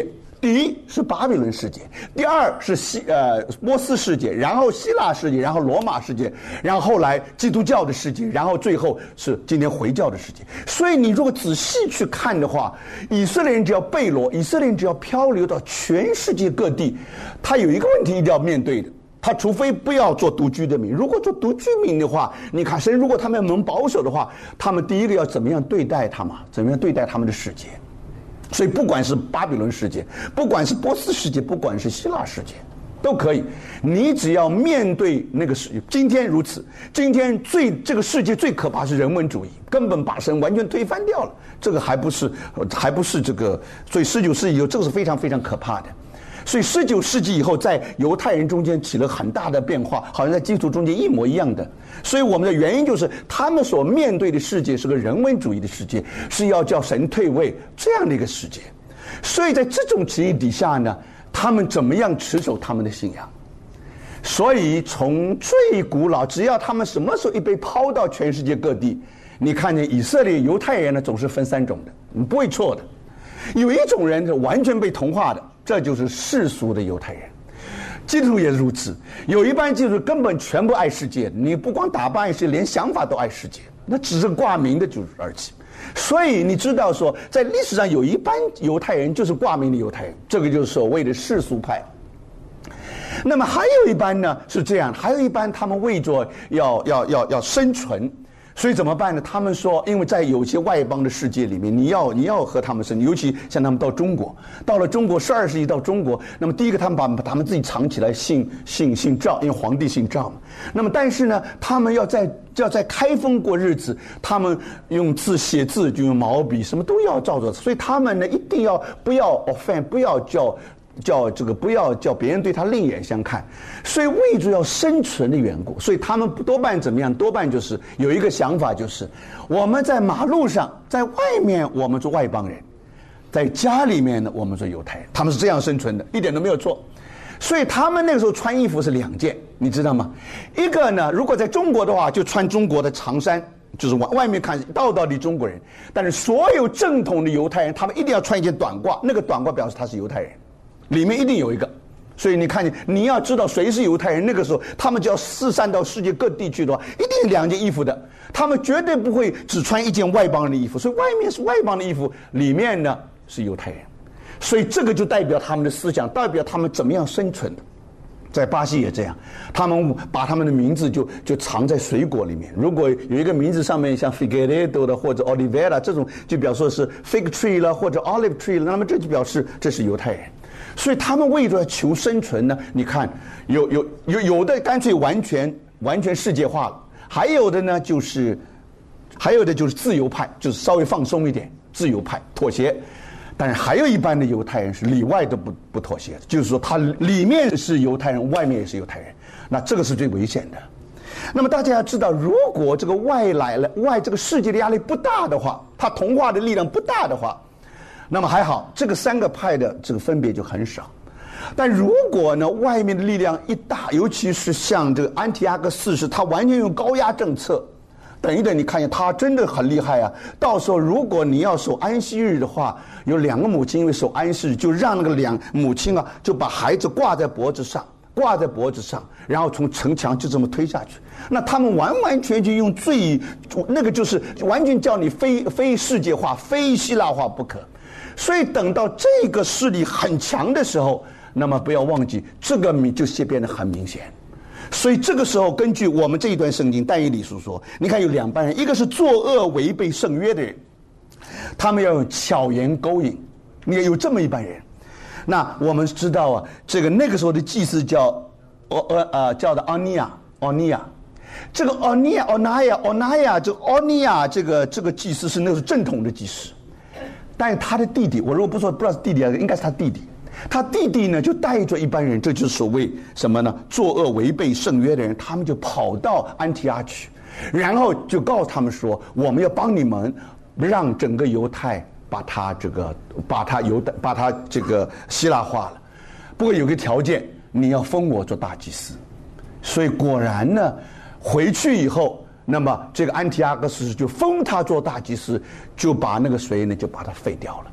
第一是巴比伦世界，第二是西呃波斯世界，然后希腊世界，然后罗马世界，然后后来基督教的世界，然后最后是今天回教的世界。所以你如果仔细去看的话，以色列人只要贝罗，以色列人只要漂流到全世界各地，他有一个问题一定要面对的。他除非不要做独居的民，如果做独居民的话，你看神如果他们能保守的话，他们第一个要怎么样对待他们，怎么样对待他们的世界。所以不管是巴比伦世界，不管是波斯世界，不管是希腊世界，都可以。你只要面对那个世界，今天如此，今天最这个世界最可怕是人文主义，根本把神完全推翻掉了。这个还不是还不是这个，所以十九世纪以后，这个是非常非常可怕的。所以十九世纪以后，在犹太人中间起了很大的变化，好像在基督徒中间一模一样的。所以我们的原因就是他们所面对的世界是个人文主义的世界，是要叫神退位这样的一个世界。所以在这种情形底下呢，他们怎么样持守他们的信仰？所以从最古老，只要他们什么时候一被抛到全世界各地，你看见以色列犹太人呢，总是分三种的，你不会错的。有一种人是完全被同化的，这就是世俗的犹太人。基督徒也是如此，有一般基督徒根本全部爱世界，你不光打扮爱世界，连想法都爱世界，那只是挂名的就是而已。所以你知道说，在历史上有一般犹太人就是挂名的犹太人，这个就是所谓的世俗派。那么还有一班呢是这样，还有一班他们为着要要要要生存。所以怎么办呢？他们说，因为在有些外邦的世界里面，你要你要和他们生，尤其像他们到中国，到了中国十二世纪到中国，那么第一个他们把把他们自己藏起来，信信信赵，因为皇帝姓赵嘛。那么但是呢，他们要在要在开封过日子，他们用字写字就用毛笔，什么都要照着，所以他们呢一定要不要 offend， 不要叫。叫这个不要叫别人对他另眼相看，所以为着要生存的缘故，所以他们多半怎么样？多半就是有一个想法，就是我们在马路上，在外面我们做外邦人，在家里面呢我们做犹太人，他们是这样生存的，一点都没有错。所以他们那个时候穿衣服是两件，你知道吗？一个呢，如果在中国的话，就穿中国的长衫，就是往外面看道道的中国人。但是所有正统的犹太人，他们一定要穿一件短褂，那个短褂表示他是犹太人。里面一定有一个，所以你看见你要知道谁是犹太人，那个时候他们就要四散到世界各地去的话，一定有两件衣服的，他们绝对不会只穿一件外邦人的衣服，所以外面是外邦的衣服，里面呢是犹太人，所以这个就代表他们的思想，代表他们怎么样生存的。在巴西也这样，他们把他们的名字就就藏在水果里面。如果有一个名字上面像 Figueiredo 的或者 Oliveira 这种，就表示是 fig tree 了或者 olive tree 了，那么这就表示这是犹太人。所以他们为了求生存呢，你看有有有有的干脆完全完全世界化了，还有的呢就是还有的就是自由派，就是稍微放松一点，自由派妥协。但是还有一般的犹太人是里外都不不妥协的，就是说他里面是犹太人，外面也是犹太人，那这个是最危险的。那么大家要知道，如果这个外来了外这个世界的压力不大的话，他同化的力量不大的话，那么还好，这个三个派的这个分别就很少。但如果呢外面的力量一大，尤其是像这个安提阿哥四世，他完全用高压政策。等一等，你看见他真的很厉害啊！到时候如果你要守安息日的话，有两个母亲因为守安息日，就让那个两母亲啊，就把孩子挂在脖子上，挂在脖子上，然后从城墙就这么推下去。那他们完完全全用最那个就是完全叫你非非世界化、非希腊化不可。所以等到这个势力很强的时候，那么不要忘记这个就先变得很明显。所以这个时候，根据我们这一段圣经但以理书说，你看有两班人，一个是作恶违背圣约的人，他们要用巧言勾引，你看有这么一班人。那我们知道啊，这个那个时候的祭司叫呃呃呃叫的奥尼亚奥尼亚，这个奥尼亚奥纳亚奥纳亚这个奥尼亚这个这个祭司是那个正统的祭司，但是他的弟弟，我如果不说不知道是弟弟，应该是他弟弟。他弟弟呢就带着一般人，这就是所谓什么呢？作恶违背圣约的人，他们就跑到安提阿去，然后就告诉他们说，我们要帮你们让整个犹太把他这个把他犹太把他这个希腊化了，不过有个条件，你要封我做大祭司。所以果然呢，回去以后，那么这个安提阿哥斯就封他做大祭司，就把那个谁呢就把他废掉了。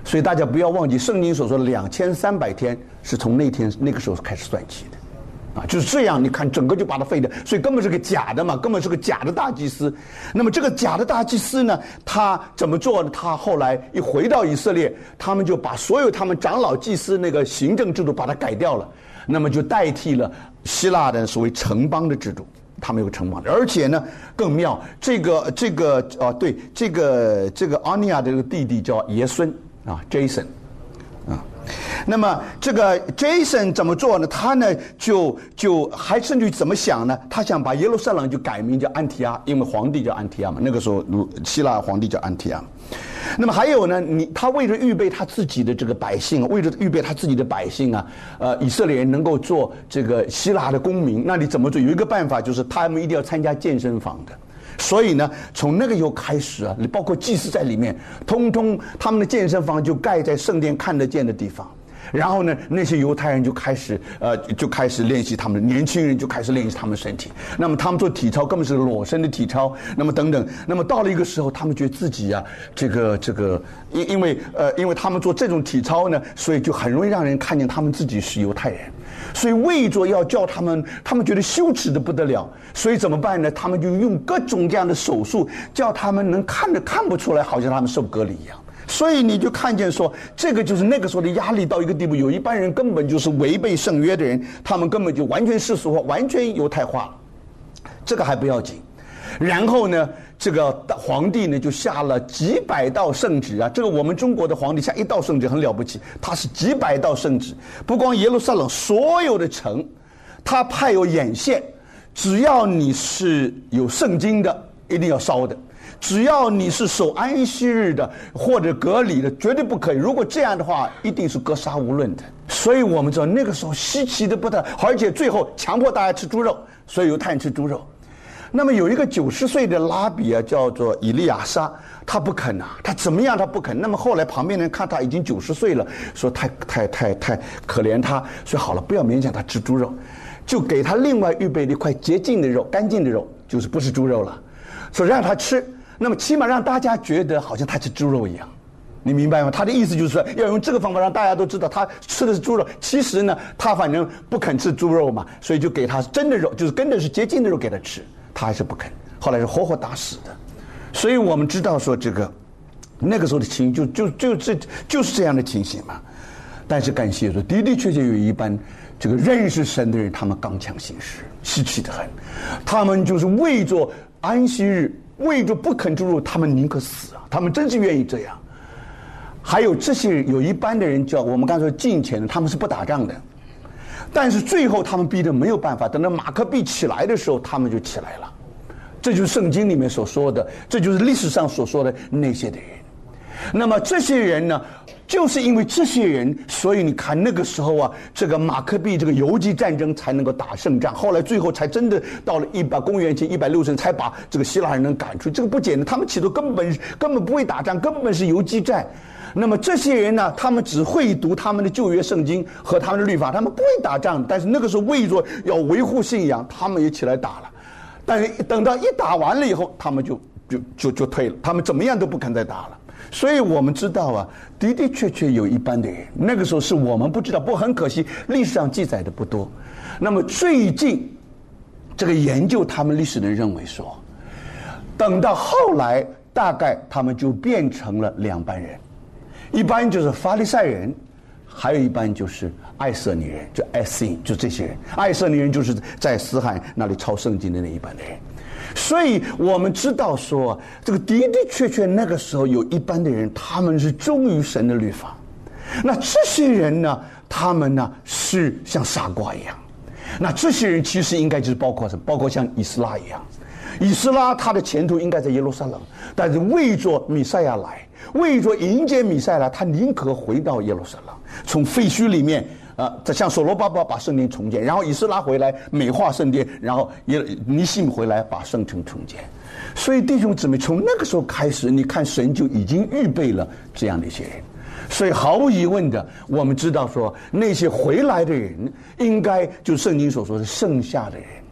所以大家不要忘记，圣经所说的两千三百天是从那天那个时候开始算起的，啊，就是这样。你看，整个就把它废掉，所以根本是个假的嘛，根本是个假的大祭司。那么这个假的大祭司呢，他怎么做呢？他后来一回到以色列，他们就把所有他们长老祭司那个行政制度把它改掉了，那么就代替了希腊的所谓城邦的制度。他们有个城邦，而且呢更妙，这个这个哦对，这个这个阿尼亚的这个弟弟叫耶孙啊 ，Jason 啊。那么这个 Jason 怎么做呢？他呢就就还甚至怎么想呢？他想把耶路撒冷就改名叫安提阿，因为皇帝叫安提阿嘛。那个时候希腊皇帝叫安提阿。那么还有呢，你他为了预备他自己的这个百姓，为了预备他自己的百姓啊，呃，以色列人能够做这个希腊的公民，那你怎么做？有一个办法就是他们一定要参加健身房的。所以呢，从那个以后开始啊，包括祭司在里面，通通他们的健身房就盖在圣殿看得见的地方。然后呢，那些犹太人就开始呃，就开始练习他们，年轻人就开始练习他们身体。那么他们做体操根本是裸身的体操，那么等等。那么到了一个时候，他们觉得自己啊，这个这个，因因为呃，因为他们做这种体操呢，所以就很容易让人看见他们自己是犹太人。所以为着要叫他们，他们觉得羞耻的不得了，所以怎么办呢？他们就用各种各样的手术，叫他们能看着看不出来，好像他们受割礼一样。所以你就看见说，这个就是那个时候的压力到一个地步，有一般人根本就是违背圣约的人，他们根本就完全世俗化，完全犹太化了。这个还不要紧，然后呢，这个皇帝呢就下了几百道圣旨啊。这个我们中国的皇帝下一道圣旨很了不起，他是几百道圣旨，不光耶路撒冷所有的城，他派有眼线，只要你是有圣经的，一定要烧的。只要你是守安息日的或者隔离的，绝对不可以。如果这样的话，一定是格杀无论的。所以我们知道那个时候稀奇的不得了，而且最后强迫大家吃猪肉，所以犹太人吃猪肉。那么有一个九十岁的拉比啊，叫做以利亚撒，他不肯啊，他怎么样他不肯。那么后来旁边人看他已经九十岁了，说太太太太可怜他，说好了，不要勉强他吃猪肉，就给他另外预备了一块洁净的肉，干净的肉，就是不是猪肉了，说让他吃。那么起码让大家觉得好像他吃猪肉一样，你明白吗？他的意思就是说要用这个方法让大家都知道他吃的是猪肉。其实呢，他反正不肯吃猪肉嘛，所以就给他真的肉，就是跟着是洁净的肉给他吃，他还是不肯。后来是活活打死的。所以我们知道说这个那个时候的情就就就这就是这样的情形嘛。但是感谢说，的的确确有一般这个认识神的人，他们刚强行事，稀奇的很。他们就是为着安息日。为着不肯猪肉，他们宁可死啊！他们真是愿意这样。还有这些有一般的人叫我们刚才说敬虔的，他们是不打仗的，但是最后他们逼得没有办法，等到马克毕起来的时候，他们就起来了。这就是圣经里面所说的，这就是历史上所说的那些的人。那么这些人呢，就是因为这些人，所以你看那个时候啊，这个马克毕这个游击战争才能够打胜仗，后来最后才真的到了一百公元前一百六十年才把这个希腊人能赶出，这个不简单。他们起初根本根本不会打仗，根本是游击战。那么这些人呢，他们只会读他们的旧约圣经和他们的律法，他们不会打仗。但是那个时候为着要维护信仰，他们也起来打了。但是等到一打完了以后，他们就就就就退了，他们怎么样都不肯再打了。所以我们知道啊，的的确确有一般的人，那个时候是我们不知道，不过很可惜，历史上记载的不多。那么最近这个研究他们历史的人认为说，等到后来大概他们就变成了两班人，一般就是法利赛人，还有一般就是爱色尼人，就 S C， 就这些人。爱色尼人就是在死海那里抄圣经的那一班的人。所以我们知道说，这个的的确确那个时候有一般的人，他们是忠于神的律法。那这些人呢，他们呢是像傻瓜一样。那这些人其实应该就是包括什么？包括像以斯拉一样。以斯拉他的前途应该在耶路撒冷，但是为着弥赛亚来，为着迎接弥赛亚来，他宁可回到耶路撒冷，从废墟里面啊，呃，像所罗巴伯把圣殿重建，然后以斯拉回来美化圣殿，然后耶尼西米回来把圣城重建。所以弟兄姊妹，从那个时候开始，你看神就已经预备了这样的一些人。所以毫无疑问的，我们知道说那些回来的人，应该就是圣经所说的剩下的人。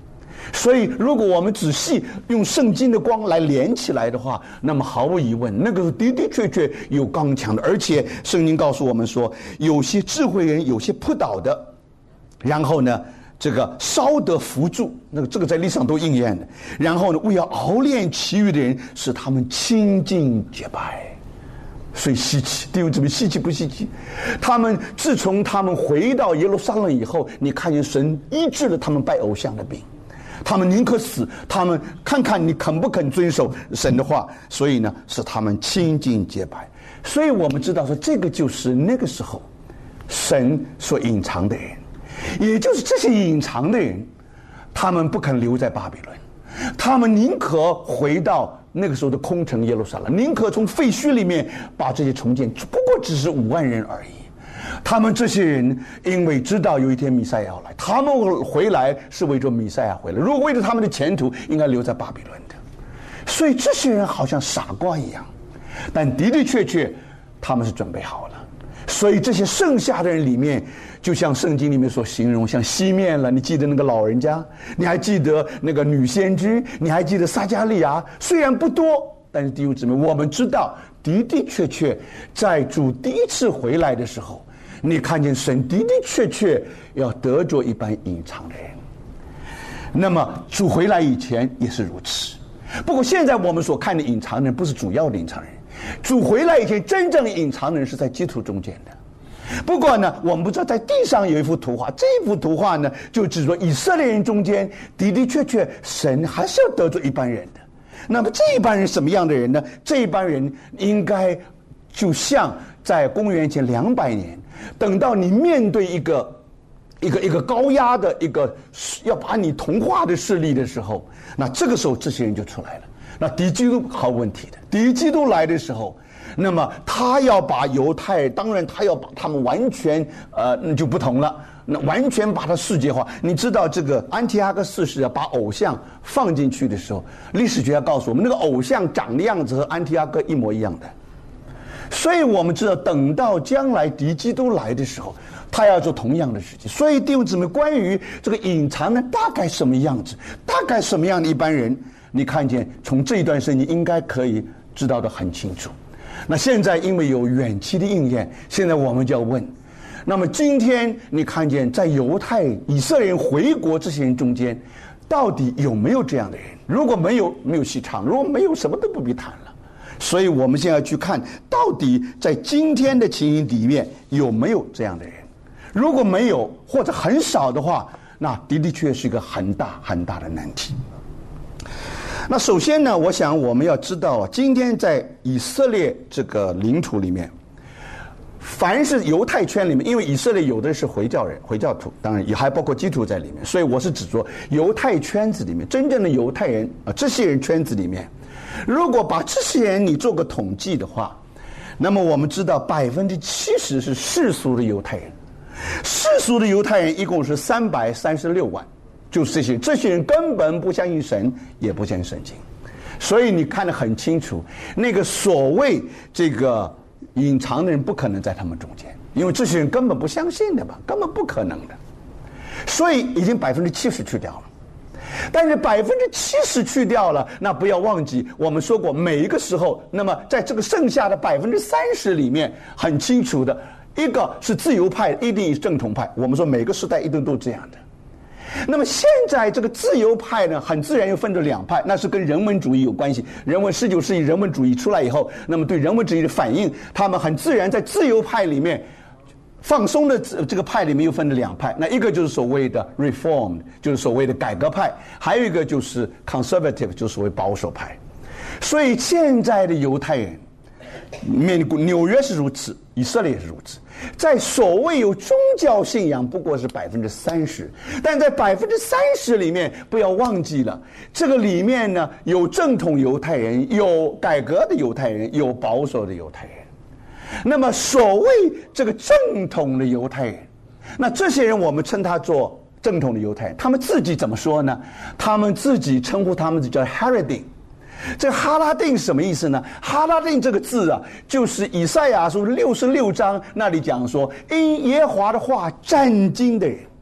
所以如果我们仔细用圣经的光来连起来的话，那么毫无疑问，那个是的的确确有刚强的。而且圣经告诉我们说，有些智慧人有些扑倒的，然后呢这个稍得扶助，那个这个在历史上都应验的。然后呢，为要熬炼其余的人，使他们清净洁白。所以稀奇，弟兄姊妹，稀奇不稀奇？他们自从他们回到耶路撒冷以后，你看见神医治了他们拜偶像的病。他们宁可死，他们看看你肯不肯遵守神的话。所以呢，使他们清净洁白。所以我们知道说，这个就是那个时候神所隐藏的人，也就是这些隐藏的人，他们不肯留在巴比伦，他们宁可回到那个时候的空城耶路撒冷，宁可从废墟里面把这些重建，不过只是五万人而已。他们这些人因为知道有一天弥赛亚要来，他们回来是为着弥赛亚回来，如果为了他们的前途，应该留在巴比伦的。所以这些人好像傻瓜一样，但的的确确他们是准备好了。所以这些剩下的人里面，就像圣经里面所形容，像西面了，你记得那个老人家，你还记得那个女先知，你还记得撒迦利亚，虽然不多，但是弟兄姊妹，我们知道的的确确在主第一次回来的时候，你看见神的的确确要得着一般隐藏的人。那么主回来以前也是如此，不过现在我们所看的隐藏人不是主要的隐藏人，主回来以前真正的隐藏人是在基督中间的。不过呢，我们不知道在地上有一幅图画，这幅图画呢就指说以色列人中间的的确确神还是要得着一般人的。那么这一般人什么样的人呢？这一般人应该就像在公元前两百年，等到你面对一个一个一个高压的一个要把你同化的势力的时候，那这个时候这些人就出来了。那敌基督毫无问题的，敌基督来的时候，那么他要把犹太，当然他要把他们完全呃那就不同了，那完全把它世界化。你知道这个安提阿哥四世啊，把偶像放进去的时候，历史学家告诉我们，那个偶像长的样子和安提阿哥一模一样的。所以我们知道，等到将来敌基督来的时候，他要做同样的事情。所以弟兄姊妹，关于这个隐藏的大概什么样子，大概什么样的一般人，你看见从这一段圣经应该可以知道得很清楚。那现在因为有远期的应验，现在我们就要问，那么今天你看见在犹太以色列人回国这些人中间，到底有没有这样的人？如果没有，没有戏唱；如果没有，什么都不必谈了。所以我们现在去看，到底在今天的情形里面有没有这样的人？如果没有，或者很少的话，那的的确是一个很大很大的难题。那首先呢，我想我们要知道啊，今天在以色列这个领土里面，凡是犹太圈里面，因为以色列有的是回教人、回教徒，当然也还包括基督徒在里面，所以我是指说犹太圈子里面真正的犹太人啊，这些人圈子里面，如果把这些人你做个统计的话，那么我们知道百分之七十是世俗的犹太人，世俗的犹太人一共是三百三十六万。就是这些人，这些人根本不相信神，也不相信圣经，所以你看得很清楚，那个所谓这个隐藏的人不可能在他们中间，因为这些人根本不相信的嘛，根本不可能的，所以已经百分之七十去掉了。但是百分之七十去掉了，那不要忘记我们说过，每一个时候，那么在这个剩下的百分之三十里面，很清楚的，一个是自由派，一定是正统派。我们说每个时代一定都这样的。那么现在这个自由派呢，很自然又分成两派，那是跟人文主义有关系。人文十九世纪人文主义出来以后，那么对人文主义的反应，他们很自然在自由派里面，放松的这个派里面又分了两派。那一个就是所谓的 reformed， 就是所谓的改革派，还有一个就是 conservative， 就是所谓保守派。所以现在的犹太人，纽约是如此，以色列也是如此。在所谓有宗教信仰不过是百分之三十，但在百分之三十里面，不要忘记了，这个里面呢有正统犹太人，有改革的犹太人，有保守的犹太人。那么所谓这个正统的犹太人，那这些人我们称他做正统的犹太人，他们自己怎么说呢？他们自己称呼他们叫 Haredim。这个哈拉丁什么意思呢？哈拉丁这个字啊，就是以赛亚书六十六章那里讲说，因耶和华的话战惊的人。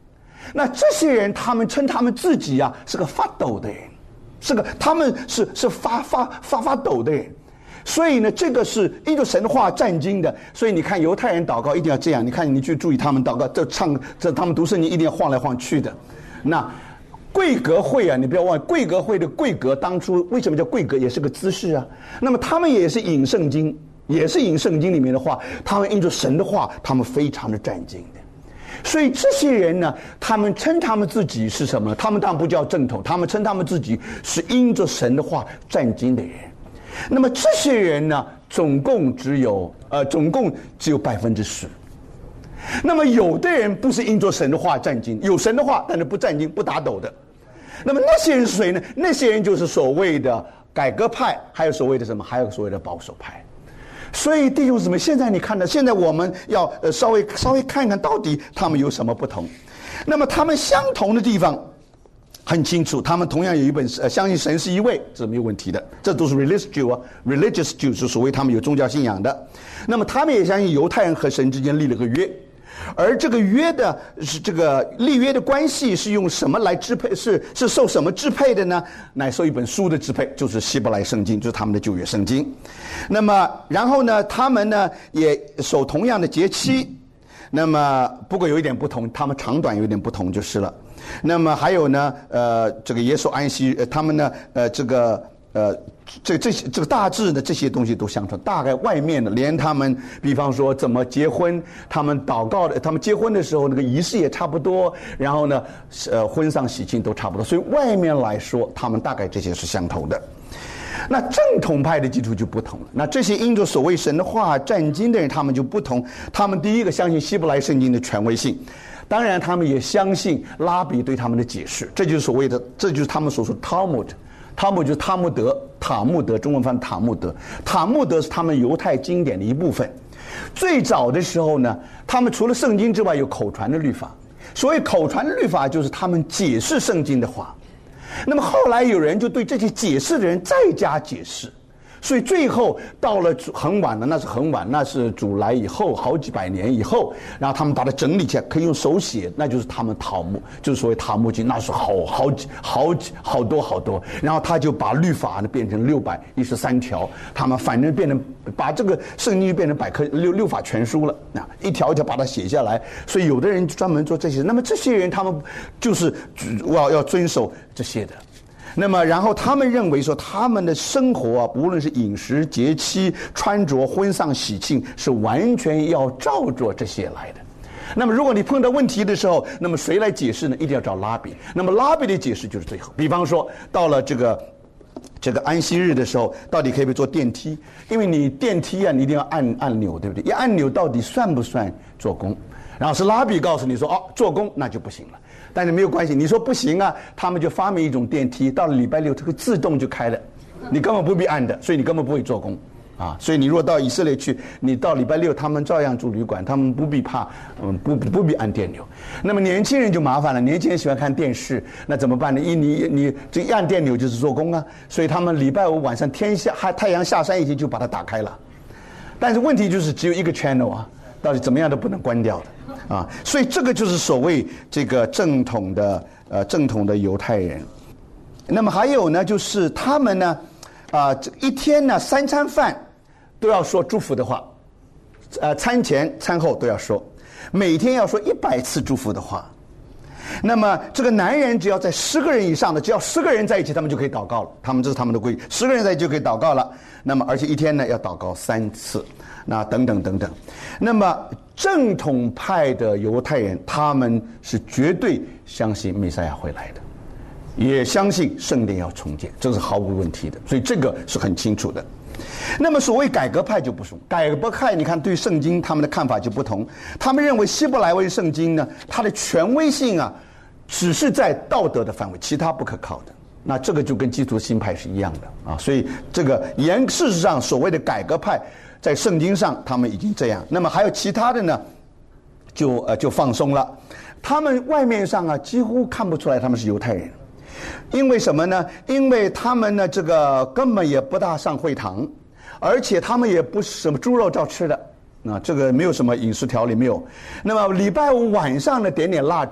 那这些人他们称他们自己啊是个发抖的人，是个他们是是发发发发抖的人。所以呢，这个是依着神话战经的。所以你看犹太人祷告一定要这样，你看你去注意他们祷告，这唱这他们读圣经一定要晃来晃去的。那贵格会啊，你不要忘，贵格会的贵格当初为什么叫贵格，也是个姿势啊。那么他们也是引圣经，也是引圣经里面的话，他们依着神的话，他们非常的战经的。所以这些人呢，他们称他们自己是什么？他们当然不叫正统，他们称他们自己是因着神的话战经的人。那么这些人呢，总共只有呃，总共只有百分之十。那么有的人不是因着神的话战经，有神的话，但是不战经、不打抖的。那么那些人是谁呢？那些人就是所谓的改革派，还有所谓的什么？还有所谓的保守派。所以弟兄姊妹，现在你看到，现在我们要呃稍微稍微看看到底他们有什么不同。那么他们相同的地方很清楚，他们同样有一本呃相信神是一位，这是没有问题的，这都是 religious Jew 啊 ，religious Jew 是所谓他们有宗教信仰的。那么他们也相信犹太人和神之间立了个约，而这个约的是这个立约的关系是用什么来支配？是是受什么支配的呢？乃受一本书的支配，就是希伯来圣经，就是他们的旧约圣经。那么然后呢，他们呢也守同样的节期。那么不过有一点不同，他们长短有一点不同就是了。那么还有呢，呃，这个也守安息，呃，他们呢，呃，这个，呃，这这些这个大致的这些东西都相同。大概外面的，连他们，比方说怎么结婚，他们祷告的，他们结婚的时候那个仪式也差不多，然后呢，呃，婚丧喜庆都差不多。所以外面来说，他们大概这些是相同的。那正统派的基督徒就不同了。那这些因着所谓神的话战经的人，他们就不同。他们第一个相信希伯来圣经的权威性，当然他们也相信拉比对他们的解释，这就是所谓的，这就是他们所说的 Talmud。Talmud 就是塔木德，塔木德中文翻塔木德，塔木德是他们犹太经典的一部分。最早的时候呢，他们除了圣经之外，有口传的律法。所谓口传的律法，就是他们解释圣经的话。那么后来有人就对这些解释的人再加解释，所以最后到了很晚了，那是很晚，那是主来以后好几百年以后，然后他们把它整理起来，可以用手写，那就是他们塔木，就是所谓塔木经，那是好好几好几好多好多，然后他就把律法呢变成六百一十三条，他们反正变成把这个圣经就变成百科六六法全书了，那一条一条把它写下来，所以有的人就专门做这些，那么这些人他们就是要要遵守这些的。那么然后他们认为说，他们的生活啊，无论是饮食节期穿着婚丧喜庆，是完全要照着这些来的。那么如果你碰到问题的时候，那么谁来解释呢？一定要找拉比。那么拉比的解释就是最后，比方说到了这个这个安息日的时候，到底可以不可以坐电梯？因为你电梯啊，你一定要按按钮，对不对？一按钮到底算不算做工？然后是拉比告诉你说，哦，做工那就不行了。但是没有关系，你说不行啊，他们就发明一种电梯，到了礼拜六这个自动就开了，你根本不必按的，所以你根本不会做工啊。所以你如果到以色列去，你到礼拜六他们照样住旅馆，他们不必怕，嗯，不不必按电钮。那么年轻人就麻烦了，年轻人喜欢看电视，那怎么办呢？一你你这一按电钮就是做工啊，所以他们礼拜五晚上天下太阳下山以前就把它打开了。但是问题就是只有一个 channel 啊，到底怎么样都不能关掉的。啊，所以这个就是所谓这个正统的呃正统的犹太人。那么还有呢，就是他们呢，啊、呃，一天呢三餐饭都要说祝福的话，呃，餐前餐后都要说，每天要说一百次祝福的话。那么这个男人只要在十个人以上的，只要十个人在一起，他们就可以祷告了。他们这是他们的规矩，十个人在一起就可以祷告了。那么而且一天呢要祷告三次，那等等等等。那么正统派的犹太人，他们是绝对相信弥赛亚会来的，也相信圣殿要重建，这是毫无问题的，所以这个是很清楚的。那么所谓改革派就不同，改革派你看对圣经他们的看法就不同，他们认为希伯来文圣经呢，它的权威性啊，只是在道德的范围，其他不可靠的。那这个就跟基督新派是一样的啊，所以这个严事实上所谓的改革派在圣经上他们已经这样。那么还有其他的呢，就呃就放松了，他们外面上啊几乎看不出来他们是犹太人。因为什么呢？因为他们呢，这个根本也不大上会堂，而且他们也不是什么猪肉照吃的，啊，这个没有什么饮食条例没有。那么礼拜五晚上呢，点点蜡烛，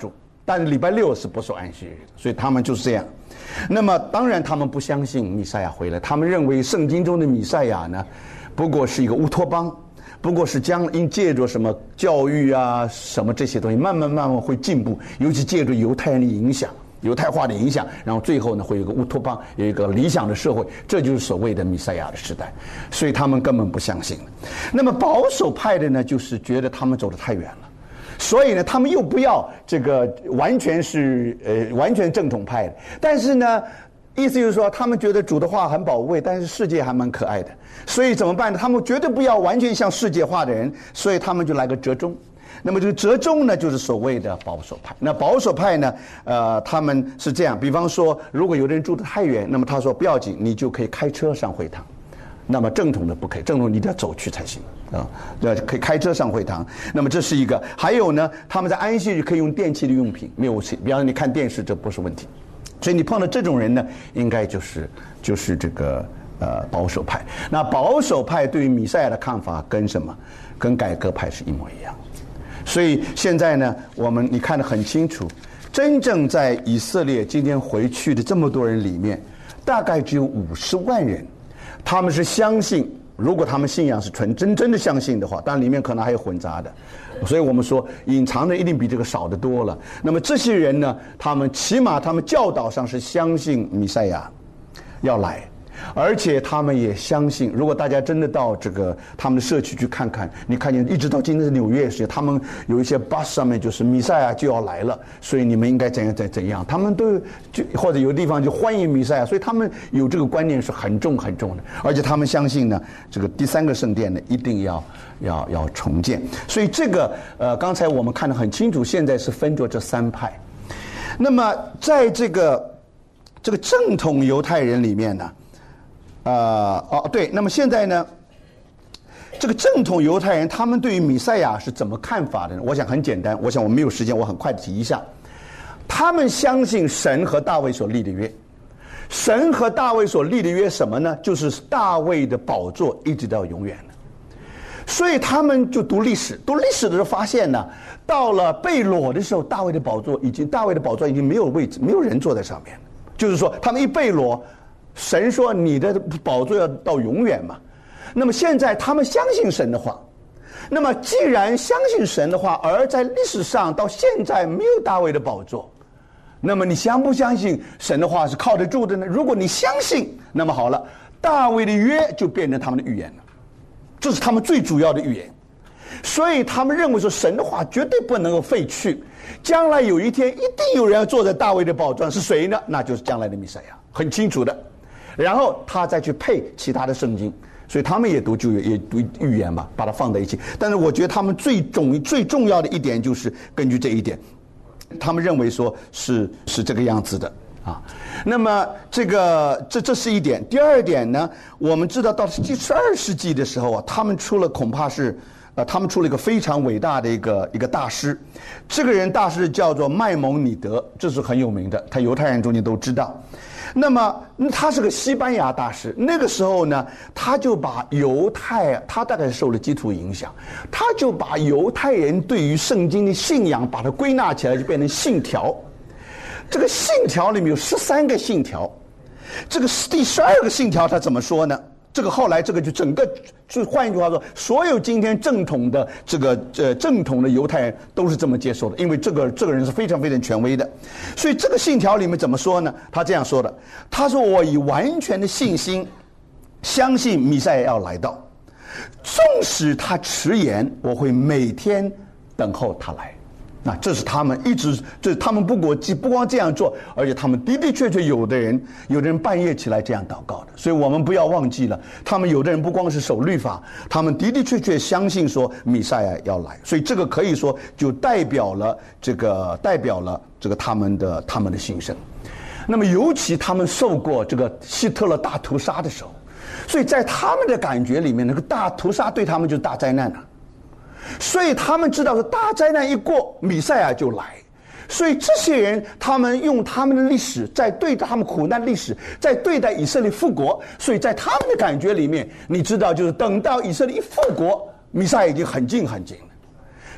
但是礼拜六是不守安息日，所以他们就是这样。那么当然他们不相信弥赛亚回来，他们认为圣经中的弥赛亚呢，不过是一个乌托邦，不过是将因借着什么教育啊什么这些东西慢慢慢慢会进步，尤其借着犹太人的影响，犹太化的影响，然后最后呢会有一个乌托邦，有一个理想的社会，这就是所谓的弥赛亚的时代，所以他们根本不相信。那么保守派的呢，就是觉得他们走得太远了，所以呢他们又不要这个完全是呃完全正统派的，但是呢意思就是说他们觉得主的话很宝贵，但是世界还蛮可爱的，所以怎么办呢？他们绝对不要完全像世界化的人，所以他们就来个折中。那么这个折中呢，就是所谓的保守派。那保守派呢，呃，他们是这样，比方说，如果有的人住得太远，那么他说不要紧，你就可以开车上会堂。那么正统的不可以，正统你一定要走去才行啊，呃，可以开车上会堂。那么这是一个。还有呢，他们在安息日可以用电器的用品，没有问题。比方说你看电视，这不是问题。所以你碰到这种人呢，应该就是就是这个呃保守派。那保守派对于弥赛亚的看法跟什么？跟改革派是一模一样。所以现在呢，我们你看得很清楚，真正在以色列今天回去的这么多人里面，大概只有五十万人，他们是相信，如果他们信仰是纯真真的相信的话，当然里面可能还有混杂的，所以我们说隐藏的一定比这个少得多了。那么这些人呢，他们起码他们教导上是相信弥赛亚要来，而且他们也相信，如果大家真的到这个他们的社区去看看，你看见一直到今天的纽约市，他们有一些 bus 上面就是弥赛亚就要来了，所以你们应该怎样怎怎样，他们都就或者有的地方就欢迎弥赛亚，所以他们有这个观念是很重很重的，而且他们相信呢，这个第三个圣殿呢一定要要要重建，所以这个呃刚才我们看得很清楚，现在是分作这三派。那么在这个这个正统犹太人里面呢，呃哦对，那么现在呢，这个正统犹太人他们对于弥赛亚是怎么看法的呢？我想很简单，我想我没有时间，我很快的提一下。他们相信神和大卫所立的约，神和大卫所立的约什么呢？就是大卫的宝座一直到永远的。所以他们就读历史，读历史的时候发现呢，到了被掳的时候，大卫的宝座已经大卫的宝座已经没有位置，没有人坐在上面，就是说他们一被掳，神说你的宝座要到永远嘛。那么现在他们相信神的话，那么既然相信神的话，而在历史上到现在没有大卫的宝座，那么你相不相信神的话是靠得住的呢？如果你相信，那么好了，大卫的约就变成他们的预言了，这是他们最主要的预言。所以他们认为说神的话绝对不能够废去，将来有一天一定有人要坐在大卫的宝座上，是谁呢？那就是将来的弥赛亚，很清楚的。然后他再去配其他的圣经，所以他们也读旧约，也读预言吧，把它放在一起。但是我觉得他们最重最重要的一点就是根据这一点，他们认为说是是这个样子的啊。那么这个这这是一点。第二点呢，我们知道到第十二世纪的时候啊，他们出了恐怕是呃，他们出了一个非常伟大的一个一个大师，这个人大师叫做麦蒙尼德，这是很有名的，他犹太人中间都知道。那么他是个西班牙大师，那个时候呢，他就把犹太，他大概受了基督影响，他就把犹太人对于圣经的信仰把它归纳起来，就变成信条。这个信条里面有十三个信条，这个第十二个信条他怎么说呢？这个后来这个就整个，就换一句话说，所有今天正统的这个呃正统的犹太人都是这么接受的，因为这个这个人是非常非常权威的。所以这个信条里面怎么说呢？他这样说的，他说我以完全的信心相信弥赛亚要来到，纵使他迟延，我会每天等候他来。那这是他们一直，这他们不过不光这样做，而且他们的的确确有的人，有的人半夜起来这样祷告的。所以我们不要忘记了，他们有的人不光是守律法，他们的的确确相信说弥赛亚要来。所以这个可以说就代表了这个代表了这个他们的他们的心声。那么尤其他们受过这个希特勒大屠杀的时候，所以在他们的感觉里面，那个大屠杀对他们就是大灾难了。所以他们知道说大灾难一过，弥赛亚就来。所以这些人他们用他们的历史在对待他们苦难历史，在对待以色列复国。所以在他们的感觉里面，你知道就是等到以色列一复国，弥赛亚已经很近很近了。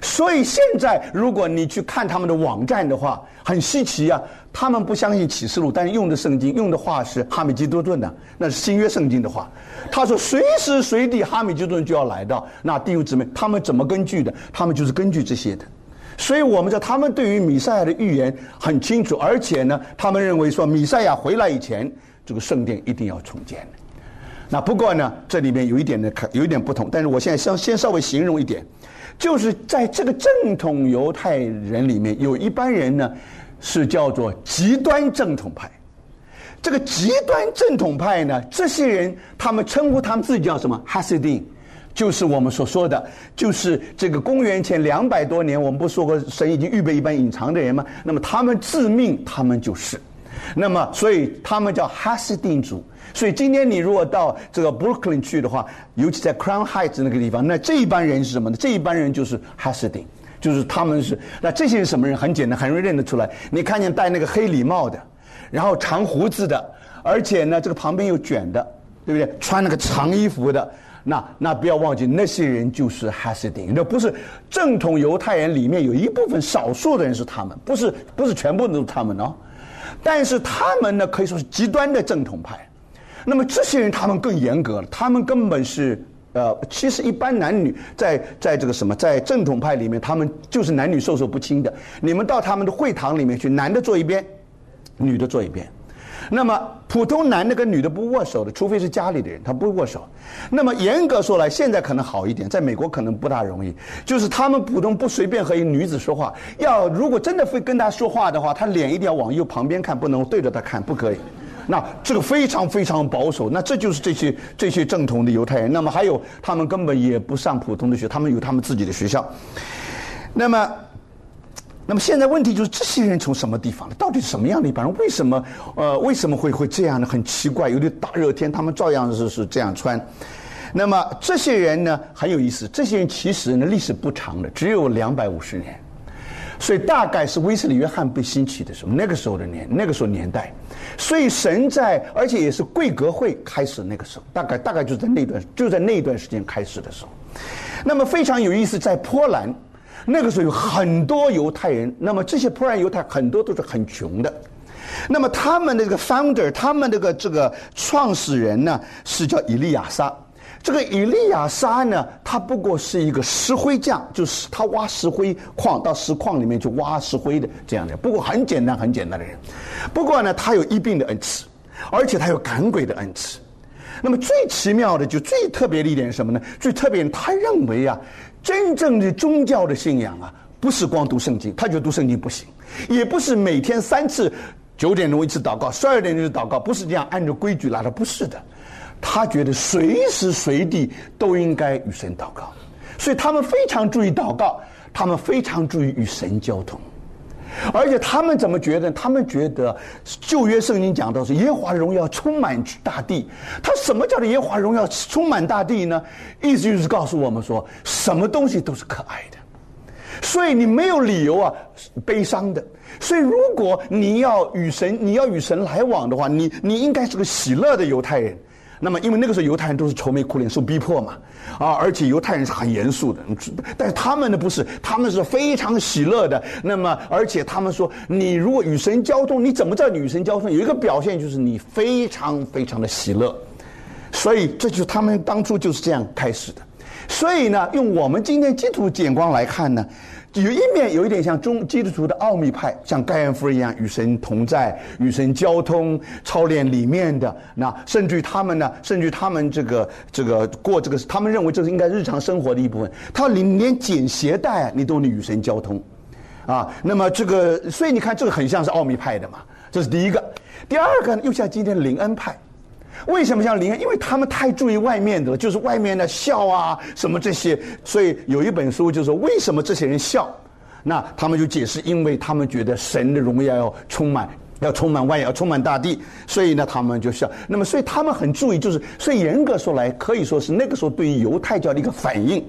所以现在如果你去看他们的网站的话，很稀奇啊，他们不相信启示录，但是用的圣经用的话是哈米基多顿的，那是新约圣经的话。他说随时随地哈米基多顿就要来到，那弟兄姊妹，他们怎么根据的？他们就是根据这些的。所以我们知道他们对于弥赛亚的预言很清楚，而且呢，他们认为说弥赛亚回来以前，这个圣殿一定要重建。那不过呢，这里面有一点呢，有一点不同，但是我现在先先稍微形容一点，就是在这个正统犹太人里面，有一般人呢是叫做极端正统派。这个极端正统派呢，这些人他们称呼他们自己叫什么？哈西丁，就是我们所说的，就是这个公元前两百多年，我们不说过神已经预备一般隐藏的人吗？那么他们自命他们就是，那么所以他们叫哈西丁族。所以今天你如果到这个 Brooklyn 去的话，尤其在 Crown Heights 那个地方，那这一帮人是什么呢？这一帮人就是哈西丁，就是他们是，那这些人什么人？很简单，很容易认得出来。你看见戴那个黑礼帽的，然后长胡子的，而且呢这个旁边有卷的，对不对？穿那个长衣服的，那那不要忘记，那些人就是哈西丁，那不是正统犹太人里面有一部分少数的人是他们，不是不是全部都是他们哦。但是他们呢可以说是极端的正统派。那么这些人他们更严格了，他们根本是呃，其实一般男女在在这个什么，在正统派里面，他们就是男女授受不亲的。你们到他们的会堂里面去，男的坐一边，女的坐一边。那么普通男的跟女的不握手的，除非是家里的人，他不握手。那么严格说来，现在可能好一点，在美国可能不大容易，就是他们普通不随便和一个女子说话，要如果真的会跟他说话的话，他脸一定要往右旁边看，不能对着他看，不可以。那这个非常非常保守，那这就是这些这些正统的犹太人。那么还有他们根本也不上普通的学，他们有他们自己的学校。那么那么现在问题就是这些人从什么地方，到底什么样的一帮人？为什么呃为什么会会这样呢？很奇怪，有点大热天，他们照样是是这样穿。那么这些人呢很有意思，这些人其实呢历史不长的，只有两百五十年。所以大概是威斯理约翰被兴起的时候，那个时候的年那个时候年代，所以神在，而且也是贵格会开始那个时候，大概大概就在那段就在那段时间开始的时候。那么非常有意思，在波兰那个时候有很多犹太人，那么这些波兰犹太很多都是很穷的。那么他们的这个 founder， 他们这个这个创始人呢是叫以利亚撒。这个以利亚撒呢，他不过是一个石灰匠，就是他挖石灰矿，到石矿里面去挖石灰的这样的，不过很简单很简单的人。不过呢，他有医病的恩赐，而且他有赶鬼的恩赐。那么最奇妙的，就最特别的一点是什么呢？最特别的，他认为啊，真正的宗教的信仰啊，不是光读圣经，他觉得读圣经不行，也不是每天三次九点钟一次祷告，十二点钟一次祷告，不是这样按照规矩来的，不是的。他觉得随时随地都应该与神祷告，所以他们非常注意祷告，他们非常注意与神交通。而且他们怎么觉得？他们觉得旧约圣经讲到是耶和华荣耀充满大地。他什么叫做耶和华荣耀充满大地呢？意思就是告诉我们说，什么东西都是可爱的，所以你没有理由啊悲伤的。所以如果你要与神你要与神来往的话，你你应该是个喜乐的犹太人。那么因为那个时候犹太人都是愁眉苦脸受逼迫嘛，啊，而且犹太人是很严肃的，但是他们呢不是，他们是非常喜乐的。那么而且他们说，你如果与神交通，你怎么知道你与神交通？有一个表现就是你非常非常的喜乐。所以这就是他们当初就是这样开始的。所以呢，用我们今天基督徒眼光来看呢，有一面有一点像中基督徒的奥秘派，像盖恩夫人一样与神同在、与神交通、操练里面的。那甚至于他们呢，甚至于他们这个这个过这个，他们认为这是应该日常生活的一部分。他连捡鞋带你都能与神交通，啊，那么这个，所以你看这个很像是奥秘派的嘛，这是第一个。第二个呢，又像今天的灵恩派。为什么像灵恩？因为他们太注意外面的了，就是外面的笑啊什么这些，所以有一本书就是说为什么这些人笑，那他们就解释，因为他们觉得神的荣耀要充满，要充满万有，要充满大地，所以呢他们就笑。那么所以他们很注意，就是所以严格说来，可以说是那个时候对于犹太教的一个反应。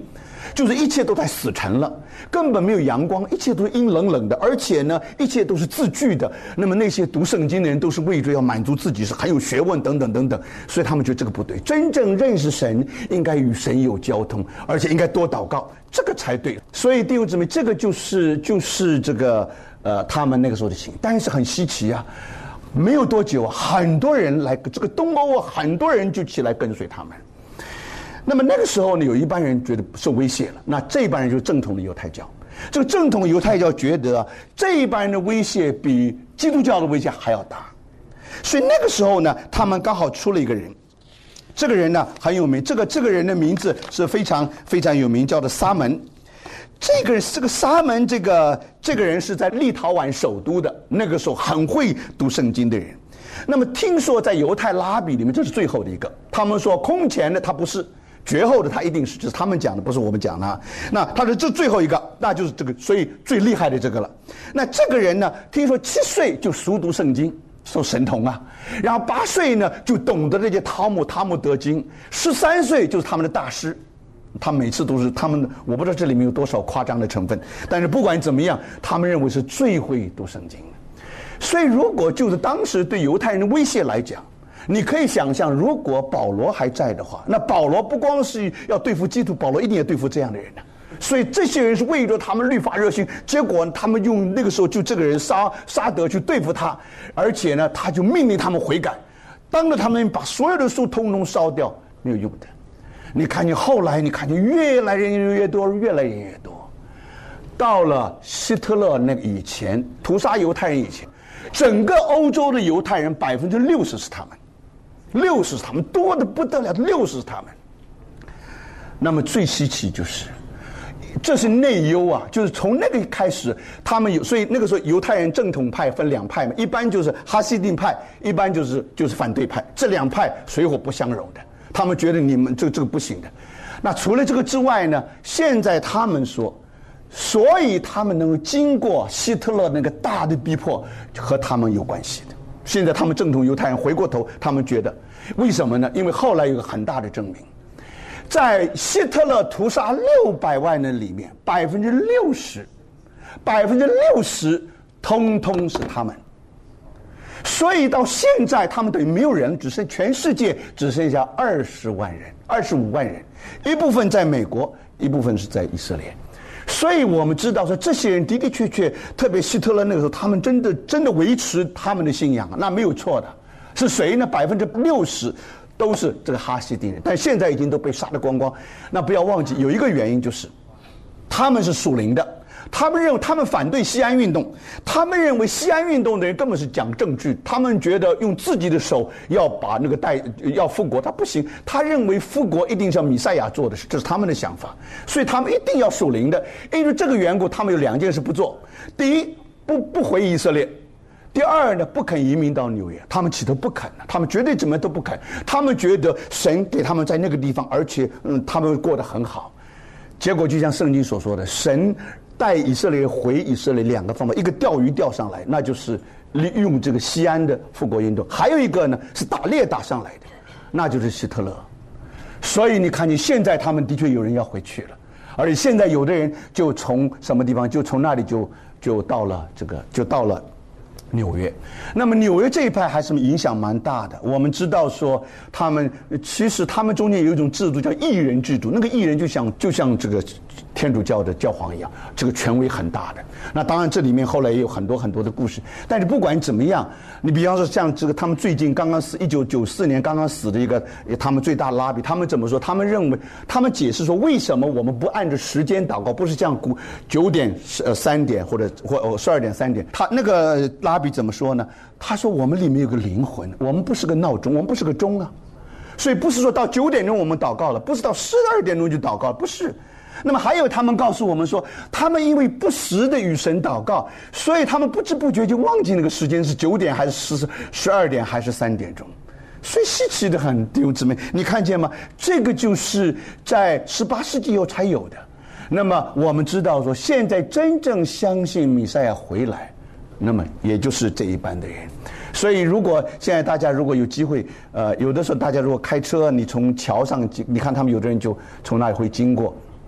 就是一切都在死沉了，根本没有阳光，一切都是阴冷冷的，而且呢，一切都是字句的。那么那些读圣经的人都是为着要满足自己是很有学问等等等等，所以他们觉得这个不对。真正认识神，应该与神有交通，而且应该多祷告，这个才对。所以弟兄姊妹，这个就是就是这个呃他们那个时候的情形，但是很稀奇啊。没有多久，很多人来，这个东欧啊，很多人就起来跟随他们。那么那个时候呢，有一班人觉得受威胁了，那这一班人就是正统的犹太教。这个正统犹太教觉得、啊、这一班人的威胁比基督教的威胁还要大，所以那个时候呢，他们刚好出了一个人，这个人呢很有名，这个这个人的名字是非常非常有名，叫做沙门。这个人，这个沙门，这个这个人是在立陶宛首都的，那个时候很会读圣经的人。那么听说在犹太拉比里面，这是最后的一个。他们说空前的他不是，绝后的他一定是，这是他们讲的，不是我们讲的。那他说这最后一个，那就是这个，所以最厉害的这个了。那这个人呢，听说七岁就熟读圣经，说神童啊，然后八岁呢就懂得这些汤姆塔木德经，十三岁就是他们的大师。他每次都是他们，我不知道这里面有多少夸张的成分，但是不管怎么样，他们认为是最会读圣经的。所以如果就是当时对犹太人的威胁来讲，你可以想象，如果保罗还在的话，那保罗不光是要对付基督，保罗一定要对付这样的人呢、啊。所以这些人是为着他们律法热心，结果他们用那个时候就这个人沙沙德去对付他，而且呢，他就命令他们悔改，当着他们把所有的书通通烧掉，没有用的。你看见后来，你看见越来人越多，越来人越多。到了希特勒那个以前，屠杀犹太人以前，整个欧洲的犹太人百分之六十是他们，六十是他们，多的不得了，六十是他们。那么最稀奇就是，这是内忧啊，就是从那个开始，他们有，所以那个时候犹太人正统派分两派嘛，一般就是哈西丁派，一般就是就是反对派，这两派水火不相容的。他们觉得你们这这个不行的。那除了这个之外呢，现在他们说，所以他们能够经过希特勒那个大的逼迫，和他们有关系的。现在他们正统犹太人回过头，他们觉得为什么呢？因为后来有个很大的证明，在希特勒屠杀六百万人里面，百分之六十，百分之六十通通是他们。所以到现在，他们等于没有人，只剩全世界只剩下二十万人、二十五万人，一部分在美国，一部分是在以色列。所以我们知道说，这些人的的确确，特别希特勒那个时候，他们真的真的维持他们的信仰，那没有错的。是谁呢？百分之六十都是这个哈西丁人，但现在已经都被杀得光光。那不要忘记，有一个原因就是，他们是属灵的。他们认为，他们反对西安运动，他们认为西安运动的人根本是讲政治，他们觉得用自己的手要把那个带要复国，他不行，他认为复国一定是弥赛亚做的事，这是他们的想法，所以他们一定要属灵的。因为这个缘故，他们有两件事不做：第一，不不回以色列；第二呢，不肯移民到纽约。他们起头不肯，他们绝对怎么都不肯，他们觉得神给他们在那个地方，而且嗯，他们过得很好。结果就像圣经所说的，神带以色列回以色列两个方法，一个钓鱼钓上来，那就是利用这个西安的复国运动；还有一个呢是打猎打上来的，那就是希特勒。所以你看见现在他们的确有人要回去了，而且现在有的人就从什么地方，就从那里就就到了这个，就到了纽约。那么纽约这一派还是影响蛮大的。我们知道说，他们其实他们中间有一种制度叫议人制度，那个议人就像就像这个天主教的教皇一样，这个权威很大的。那当然这里面后来也有很多很多的故事，但是不管怎么样，你比方说像这个他们最近刚刚死一九九四年刚刚死的一个他们最大的拉比，他们怎么说？他们认为，他们解释说，为什么我们不按照时间祷告，不是像古九点呃三点或者或十二点三点？他那个拉比怎么说呢？他说我们里面有个灵魂，我们不是个闹钟，我们不是个钟啊，所以不是说到九点钟我们祷告了，不是到十二点钟就祷告了，不是。那么还有他们告诉我们说，他们因为不时的与神祷告，所以他们不知不觉就忘记那个时间是九点还是十十二点还是三点钟，所以稀奇的很。弟兄姊妹，你看见吗？这个就是在十八世纪后才有的。那么我们知道说，现在真正相信弥赛亚回来，那么也就是这一班的人。所以如果现在大家如果有机会，呃，有的时候大家如果开车，你从桥上，你看他们有的人就从那里会经过。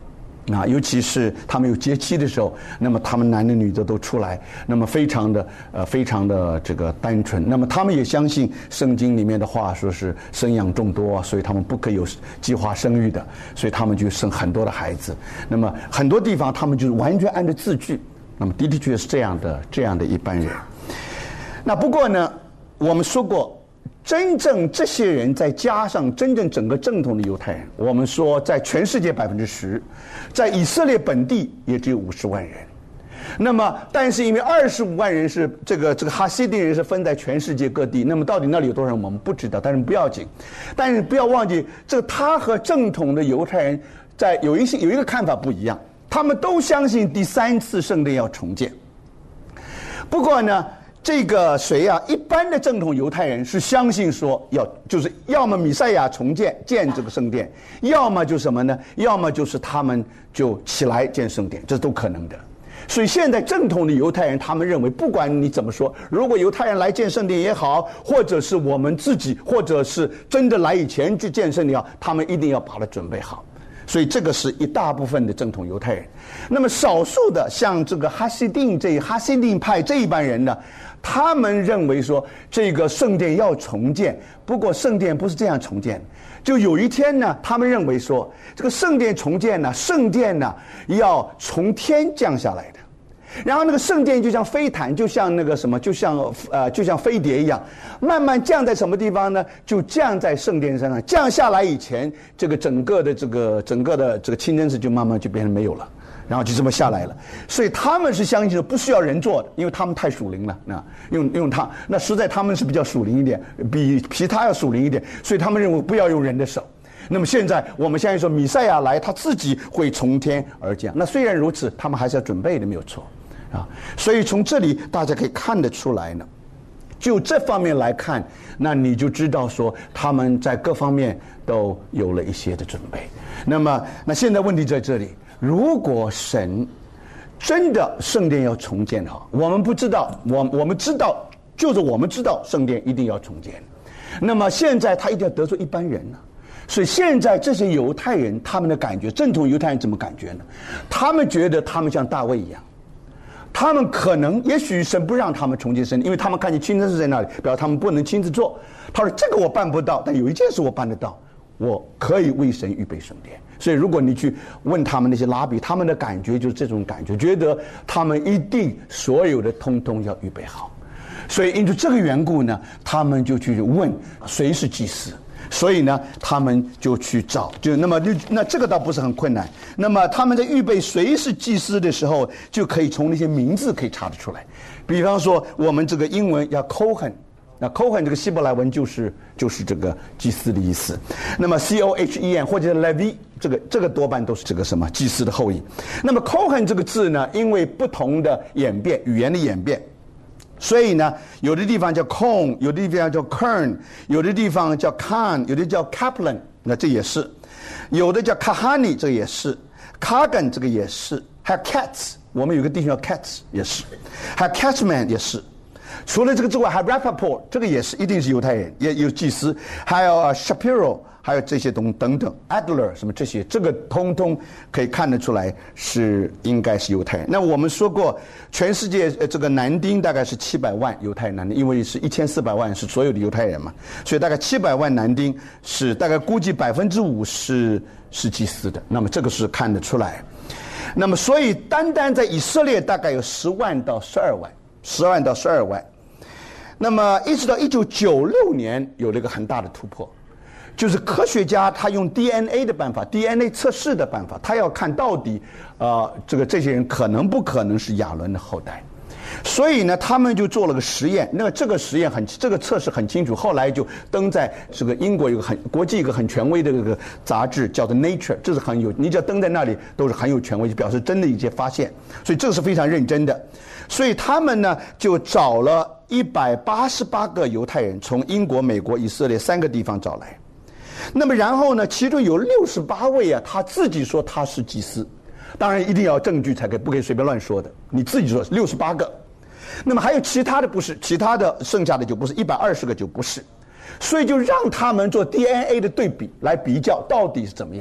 啊，尤其是他们有节期的时候，那么他们男的女的都出来，那么非常的呃非常的这个单纯。那么他们也相信圣经里面的话，说是生养众多，所以他们不可以有计划生育的，所以他们就生很多的孩子。那么很多地方他们就是完全按照字句，那么的的确确是这样的这样的一般人。那不过呢，我们说过。真正这些人再加上真正整个正统的犹太人，我们说在全世界百分之十，在以色列本地也只有五十万人。那么，但是因为二十五万人是这个这个哈西丁人是分在全世界各地，那么到底那里有多少人我们不知道，但是不要紧。但是不要忘记，这个他和正统的犹太人在有一些有一个看法不一样，他们都相信第三次圣殿要重建。不过呢。这个谁啊？一般的正统犹太人是相信说要就是要么弥赛亚重建建这个圣殿，要么就什么呢？要么就是他们就起来建圣殿，这都可能的。所以现在正统的犹太人他们认为，不管你怎么说，如果犹太人来建圣殿也好，或者是我们自己，或者是真的来以前去建圣殿，他们一定要把它准备好。所以这个是一大部分的正统犹太人。那么少数的像这个哈西丁这哈西丁派这一班人呢，他们认为说这个圣殿要重建，不过圣殿不是这样重建。就有一天呢，他们认为说这个圣殿重建呢，圣殿呢要从天降下来的。然后那个圣殿就像飞毯，就像那个什么，就像呃，就像飞碟一样，慢慢降在什么地方呢？就降在圣殿身上。降下来以前，这个整个的这个整个的这个清真寺就慢慢就变成没有了，然后就这么下来了。所以他们是相信的，不需要人做的，因为他们太属灵了。那用用他，那实在他们是比较属灵一点，比其他要属灵一点，所以他们认为不要用人的手。那么现在我们相信说，弥赛亚来，他自己会从天而降。那虽然如此，他们还是要准备的，没有错。啊，所以从这里大家可以看得出来呢，就这方面来看，那你就知道说他们在各方面都有了一些的准备。那么，那现在问题在这里，如果神真的圣殿要重建的话，我们不知道，我我们知道，就是我们知道圣殿一定要重建。那么现在他一定要得罪一般人呢？所以现在这些犹太人他们的感觉，正统犹太人怎么感觉呢？他们觉得他们像大卫一样。他们可能，也许神不让他们重建圣殿，因为他们看见清真寺在那里，表示他们不能亲自做。他说：“这个我办不到，但有一件事我办得到，我可以为神预备圣殿。”所以，如果你去问他们那些拉比，他们的感觉就是这种感觉，觉得他们一定所有的通通要预备好。所以，因着这个缘故呢，他们就去问谁是祭司。所以呢，他们就去找，就那么就那这个倒不是很困难。那么他们在预备谁是祭司的时候，就可以从那些名字可以查得出来。比方说，我们这个英文叫 Kohen， 那 Kohen 这个希伯来文就是就是这个祭司的意思。那么 C O H E N 或者 Levi， 这个这个多半都是这个什么祭司的后裔。那么 Kohen 这个字呢，因为不同的演变，语言的演变。所以呢，有的地方叫 Cohen， 有的地方叫 Kern， 有的地方叫 Khan， 有的叫 Kaplan， 那这也是；有的叫 Kahani， 这个也是 ；Kagan 这个也是；还有 Katz， 我们有个弟兄叫 Katz 也是；还有 Katzman 也是。除了这个之外，还有 Rappaport， 这个也是一定是犹太人，也有祭司；还有 Shapiro， 还有这些东等等 ，Adler 什么这些，这个通通可以看得出来是应该是犹太人。那我们说过，全世界呃这个男丁大概是七百万犹太男丁，因为是一千四百万是所有的犹太人嘛，所以大概七百万男丁是大概估计百分之五是是祭司的。那么这个是看得出来。那么所以单单在以色列大概有十万到十二万，十万到十二万。那么一直到一九九六年有了一个很大的突破，就是科学家他用 D N A 的办法 ，D N A 测试的办法，他要看到底呃这个这些人可能不可能是亚伦的后代。所以呢，他们就做了个实验，那这个实验很，这个测试很清楚，后来就登在这个英国有个很国际一个很权威的这个杂志叫做 Nature， 这是很有，你只要登在那里都是很有权威，就表示真的一些发现，所以这个是非常认真的。所以他们呢就找了一百八十八个犹太人，从英国、美国、以色列三个地方找来。那么然后呢，其中有六十八位啊，他自己说他是祭司。当然一定要有证据才可以，不可以随便乱说的。你自己说六十八个，那么还有其他的不是，其他的剩下的就不是，一百二十个就不是，所以就让他们做 D N A 的对比来比较到底是怎么样。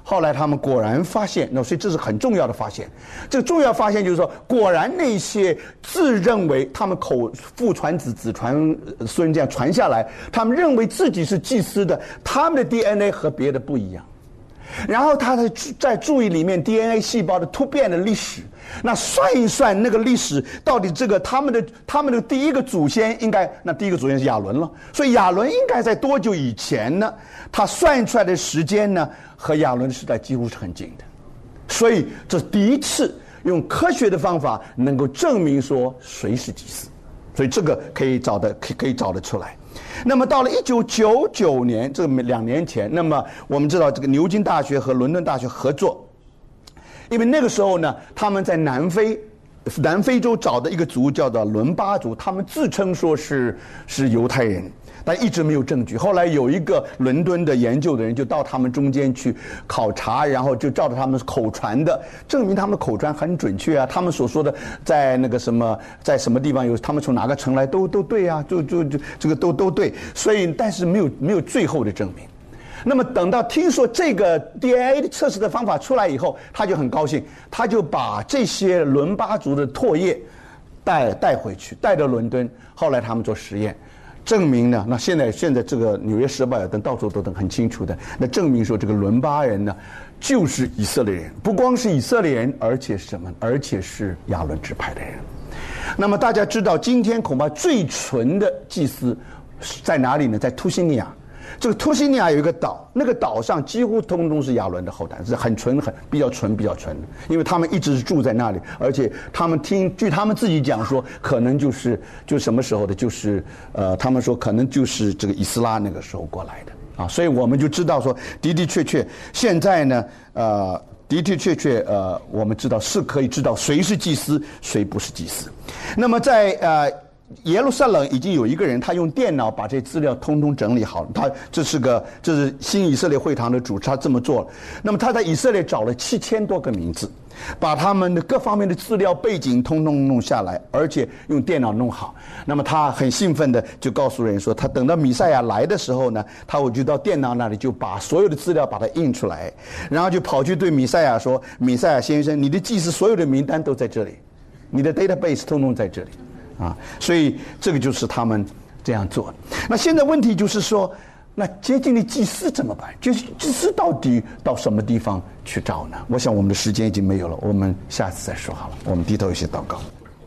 后来他们果然发现，那所以这是很重要的发现。这个重要发现就是说，果然那些自认为他们口父传子，子传孙这样传下来，他们认为自己是祭司的，他们的 D N A 和别的不一样。然后他在在注意里面 D N A 细胞的突变的历史，那算一算那个历史，到底这个他们的他们的第一个祖先应该，那第一个祖先是亚伦了，所以亚伦应该在多久以前呢？他算出来的时间呢，和亚伦的时代几乎是很近的，所以这是第一次用科学的方法能够证明说谁是祭司，所以这个可以找的可以可以找得出来。那么到了一九九九年，这个两年前，那么我们知道这个牛津大学和伦敦大学合作，因为那个时候呢，他们在南非南非洲找的一个族叫做伦巴族，他们自称说是是犹太人，但一直没有证据。后来有一个伦敦的研究的人就到他们中间去考察，然后就照着他们口传的，证明他们的口传很准确啊，他们所说的在那个什么在什么地方有，他们从哪个城来都都对啊，就就就这个都都对。所以但是没有没有最后的证明。那么等到听说这个 D N A 的测试的方法出来以后，他就很高兴，他就把这些伦巴族的唾液带带回去，带到伦敦。后来他们做实验，证明呢，那现在现在这个《纽约时报》等到处都等很清楚的，那证明说这个伦巴人呢，就是以色列人，不光是以色列人，而且是什么？而且是亚伦支派的人。那么大家知道，今天恐怕最纯的祭司在哪里呢？在突西尼亚。这个突西尼亚有一个岛，那个岛上几乎通通是亚伦的后代，是很纯很比较纯比较纯的，因为他们一直是住在那里，而且他们听据他们自己讲说，可能就是就什么时候的，就是呃，他们说可能就是这个以斯拉那个时候过来的啊，所以我们就知道说的的确确现在呢，呃，的的确确呃，我们知道是可以知道谁是祭司，谁不是祭司。那么在呃。耶路撒冷已经有一个人，他用电脑把这资料通通整理好了。他这是个这是新以色列会堂的主，他这么做了。那么他在以色列找了七千多个名字，把他们的各方面的资料背景通通弄下来，而且用电脑弄好。那么他很兴奋的就告诉人说，他等到弥赛亚来的时候呢，他我就到电脑那里就把所有的资料把它印出来，然后就跑去对弥赛亚说：“弥赛亚先生，你的祭司所有的名单都在这里，你的 database 通通在这里。”啊，所以这个就是他们这样做的。那现在问题就是说，那接近的祭司怎么办？就是祭司到底到什么地方去找呢？我想我们的时间已经没有了，我们下次再说好了。我们低头一些祷告。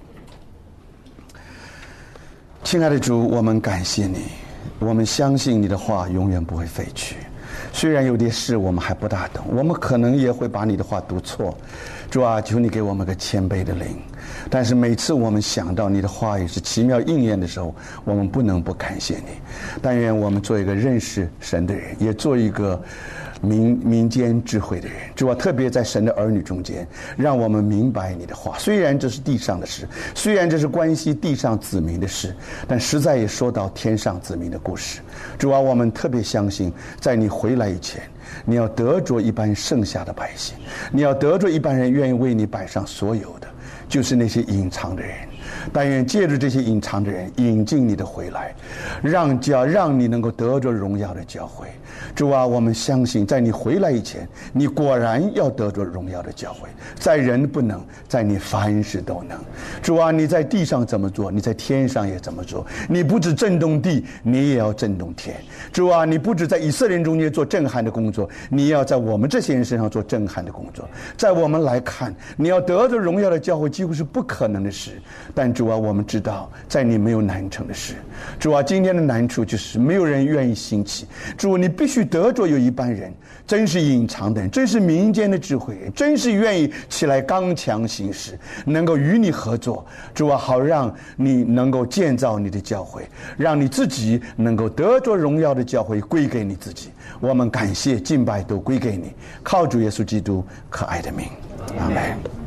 亲爱的主，我们感谢你，我们相信你的话永远不会废去。虽然有些事我们还不大懂，我们可能也会把你的话读错。主啊，求你给我们个谦卑的灵。但是每次我们想到你的话语是奇妙应验的时候，我们不能不感谢你。但愿我们做一个认识神的人，也做一个民民间智慧的人。主啊，特别在神的儿女中间，让我们明白你的话。虽然这是地上的事，虽然这是关系地上子民的事，但实在也说到天上子民的故事。主啊，我们特别相信，在你回来以前，你要得着一般剩下的百姓，你要得着一般人愿意为你摆上所有的，就是那些隐藏的人。但愿借着这些隐藏的人引进你的回来，让教让你能够得着荣耀的教会。主啊，我们相信在你回来以前，你果然要得着荣耀的教会。在人不能，在你凡事都能。主啊，你在地上怎么做，你在天上也怎么做。你不只震动地，你也要震动天。主啊，你不只在以色列人中间做震撼的工作，你也要在我们这些人身上做震撼的工作。在我们来看，你要得着荣耀的教会几乎是不可能的事。但主啊，我们知道在你没有难成的事。主啊，今天的难处就是没有人愿意兴起。主，你必须得着有一般人，真是隐藏的人，真是民间的智慧人，真是愿意起来刚强行事，能够与你合作。主啊，好让你能够建造你的教会，让你自己能够得着荣耀的教会归给你自己。我们感谢敬拜都归给你，靠主耶稣基督可爱的名，阿们。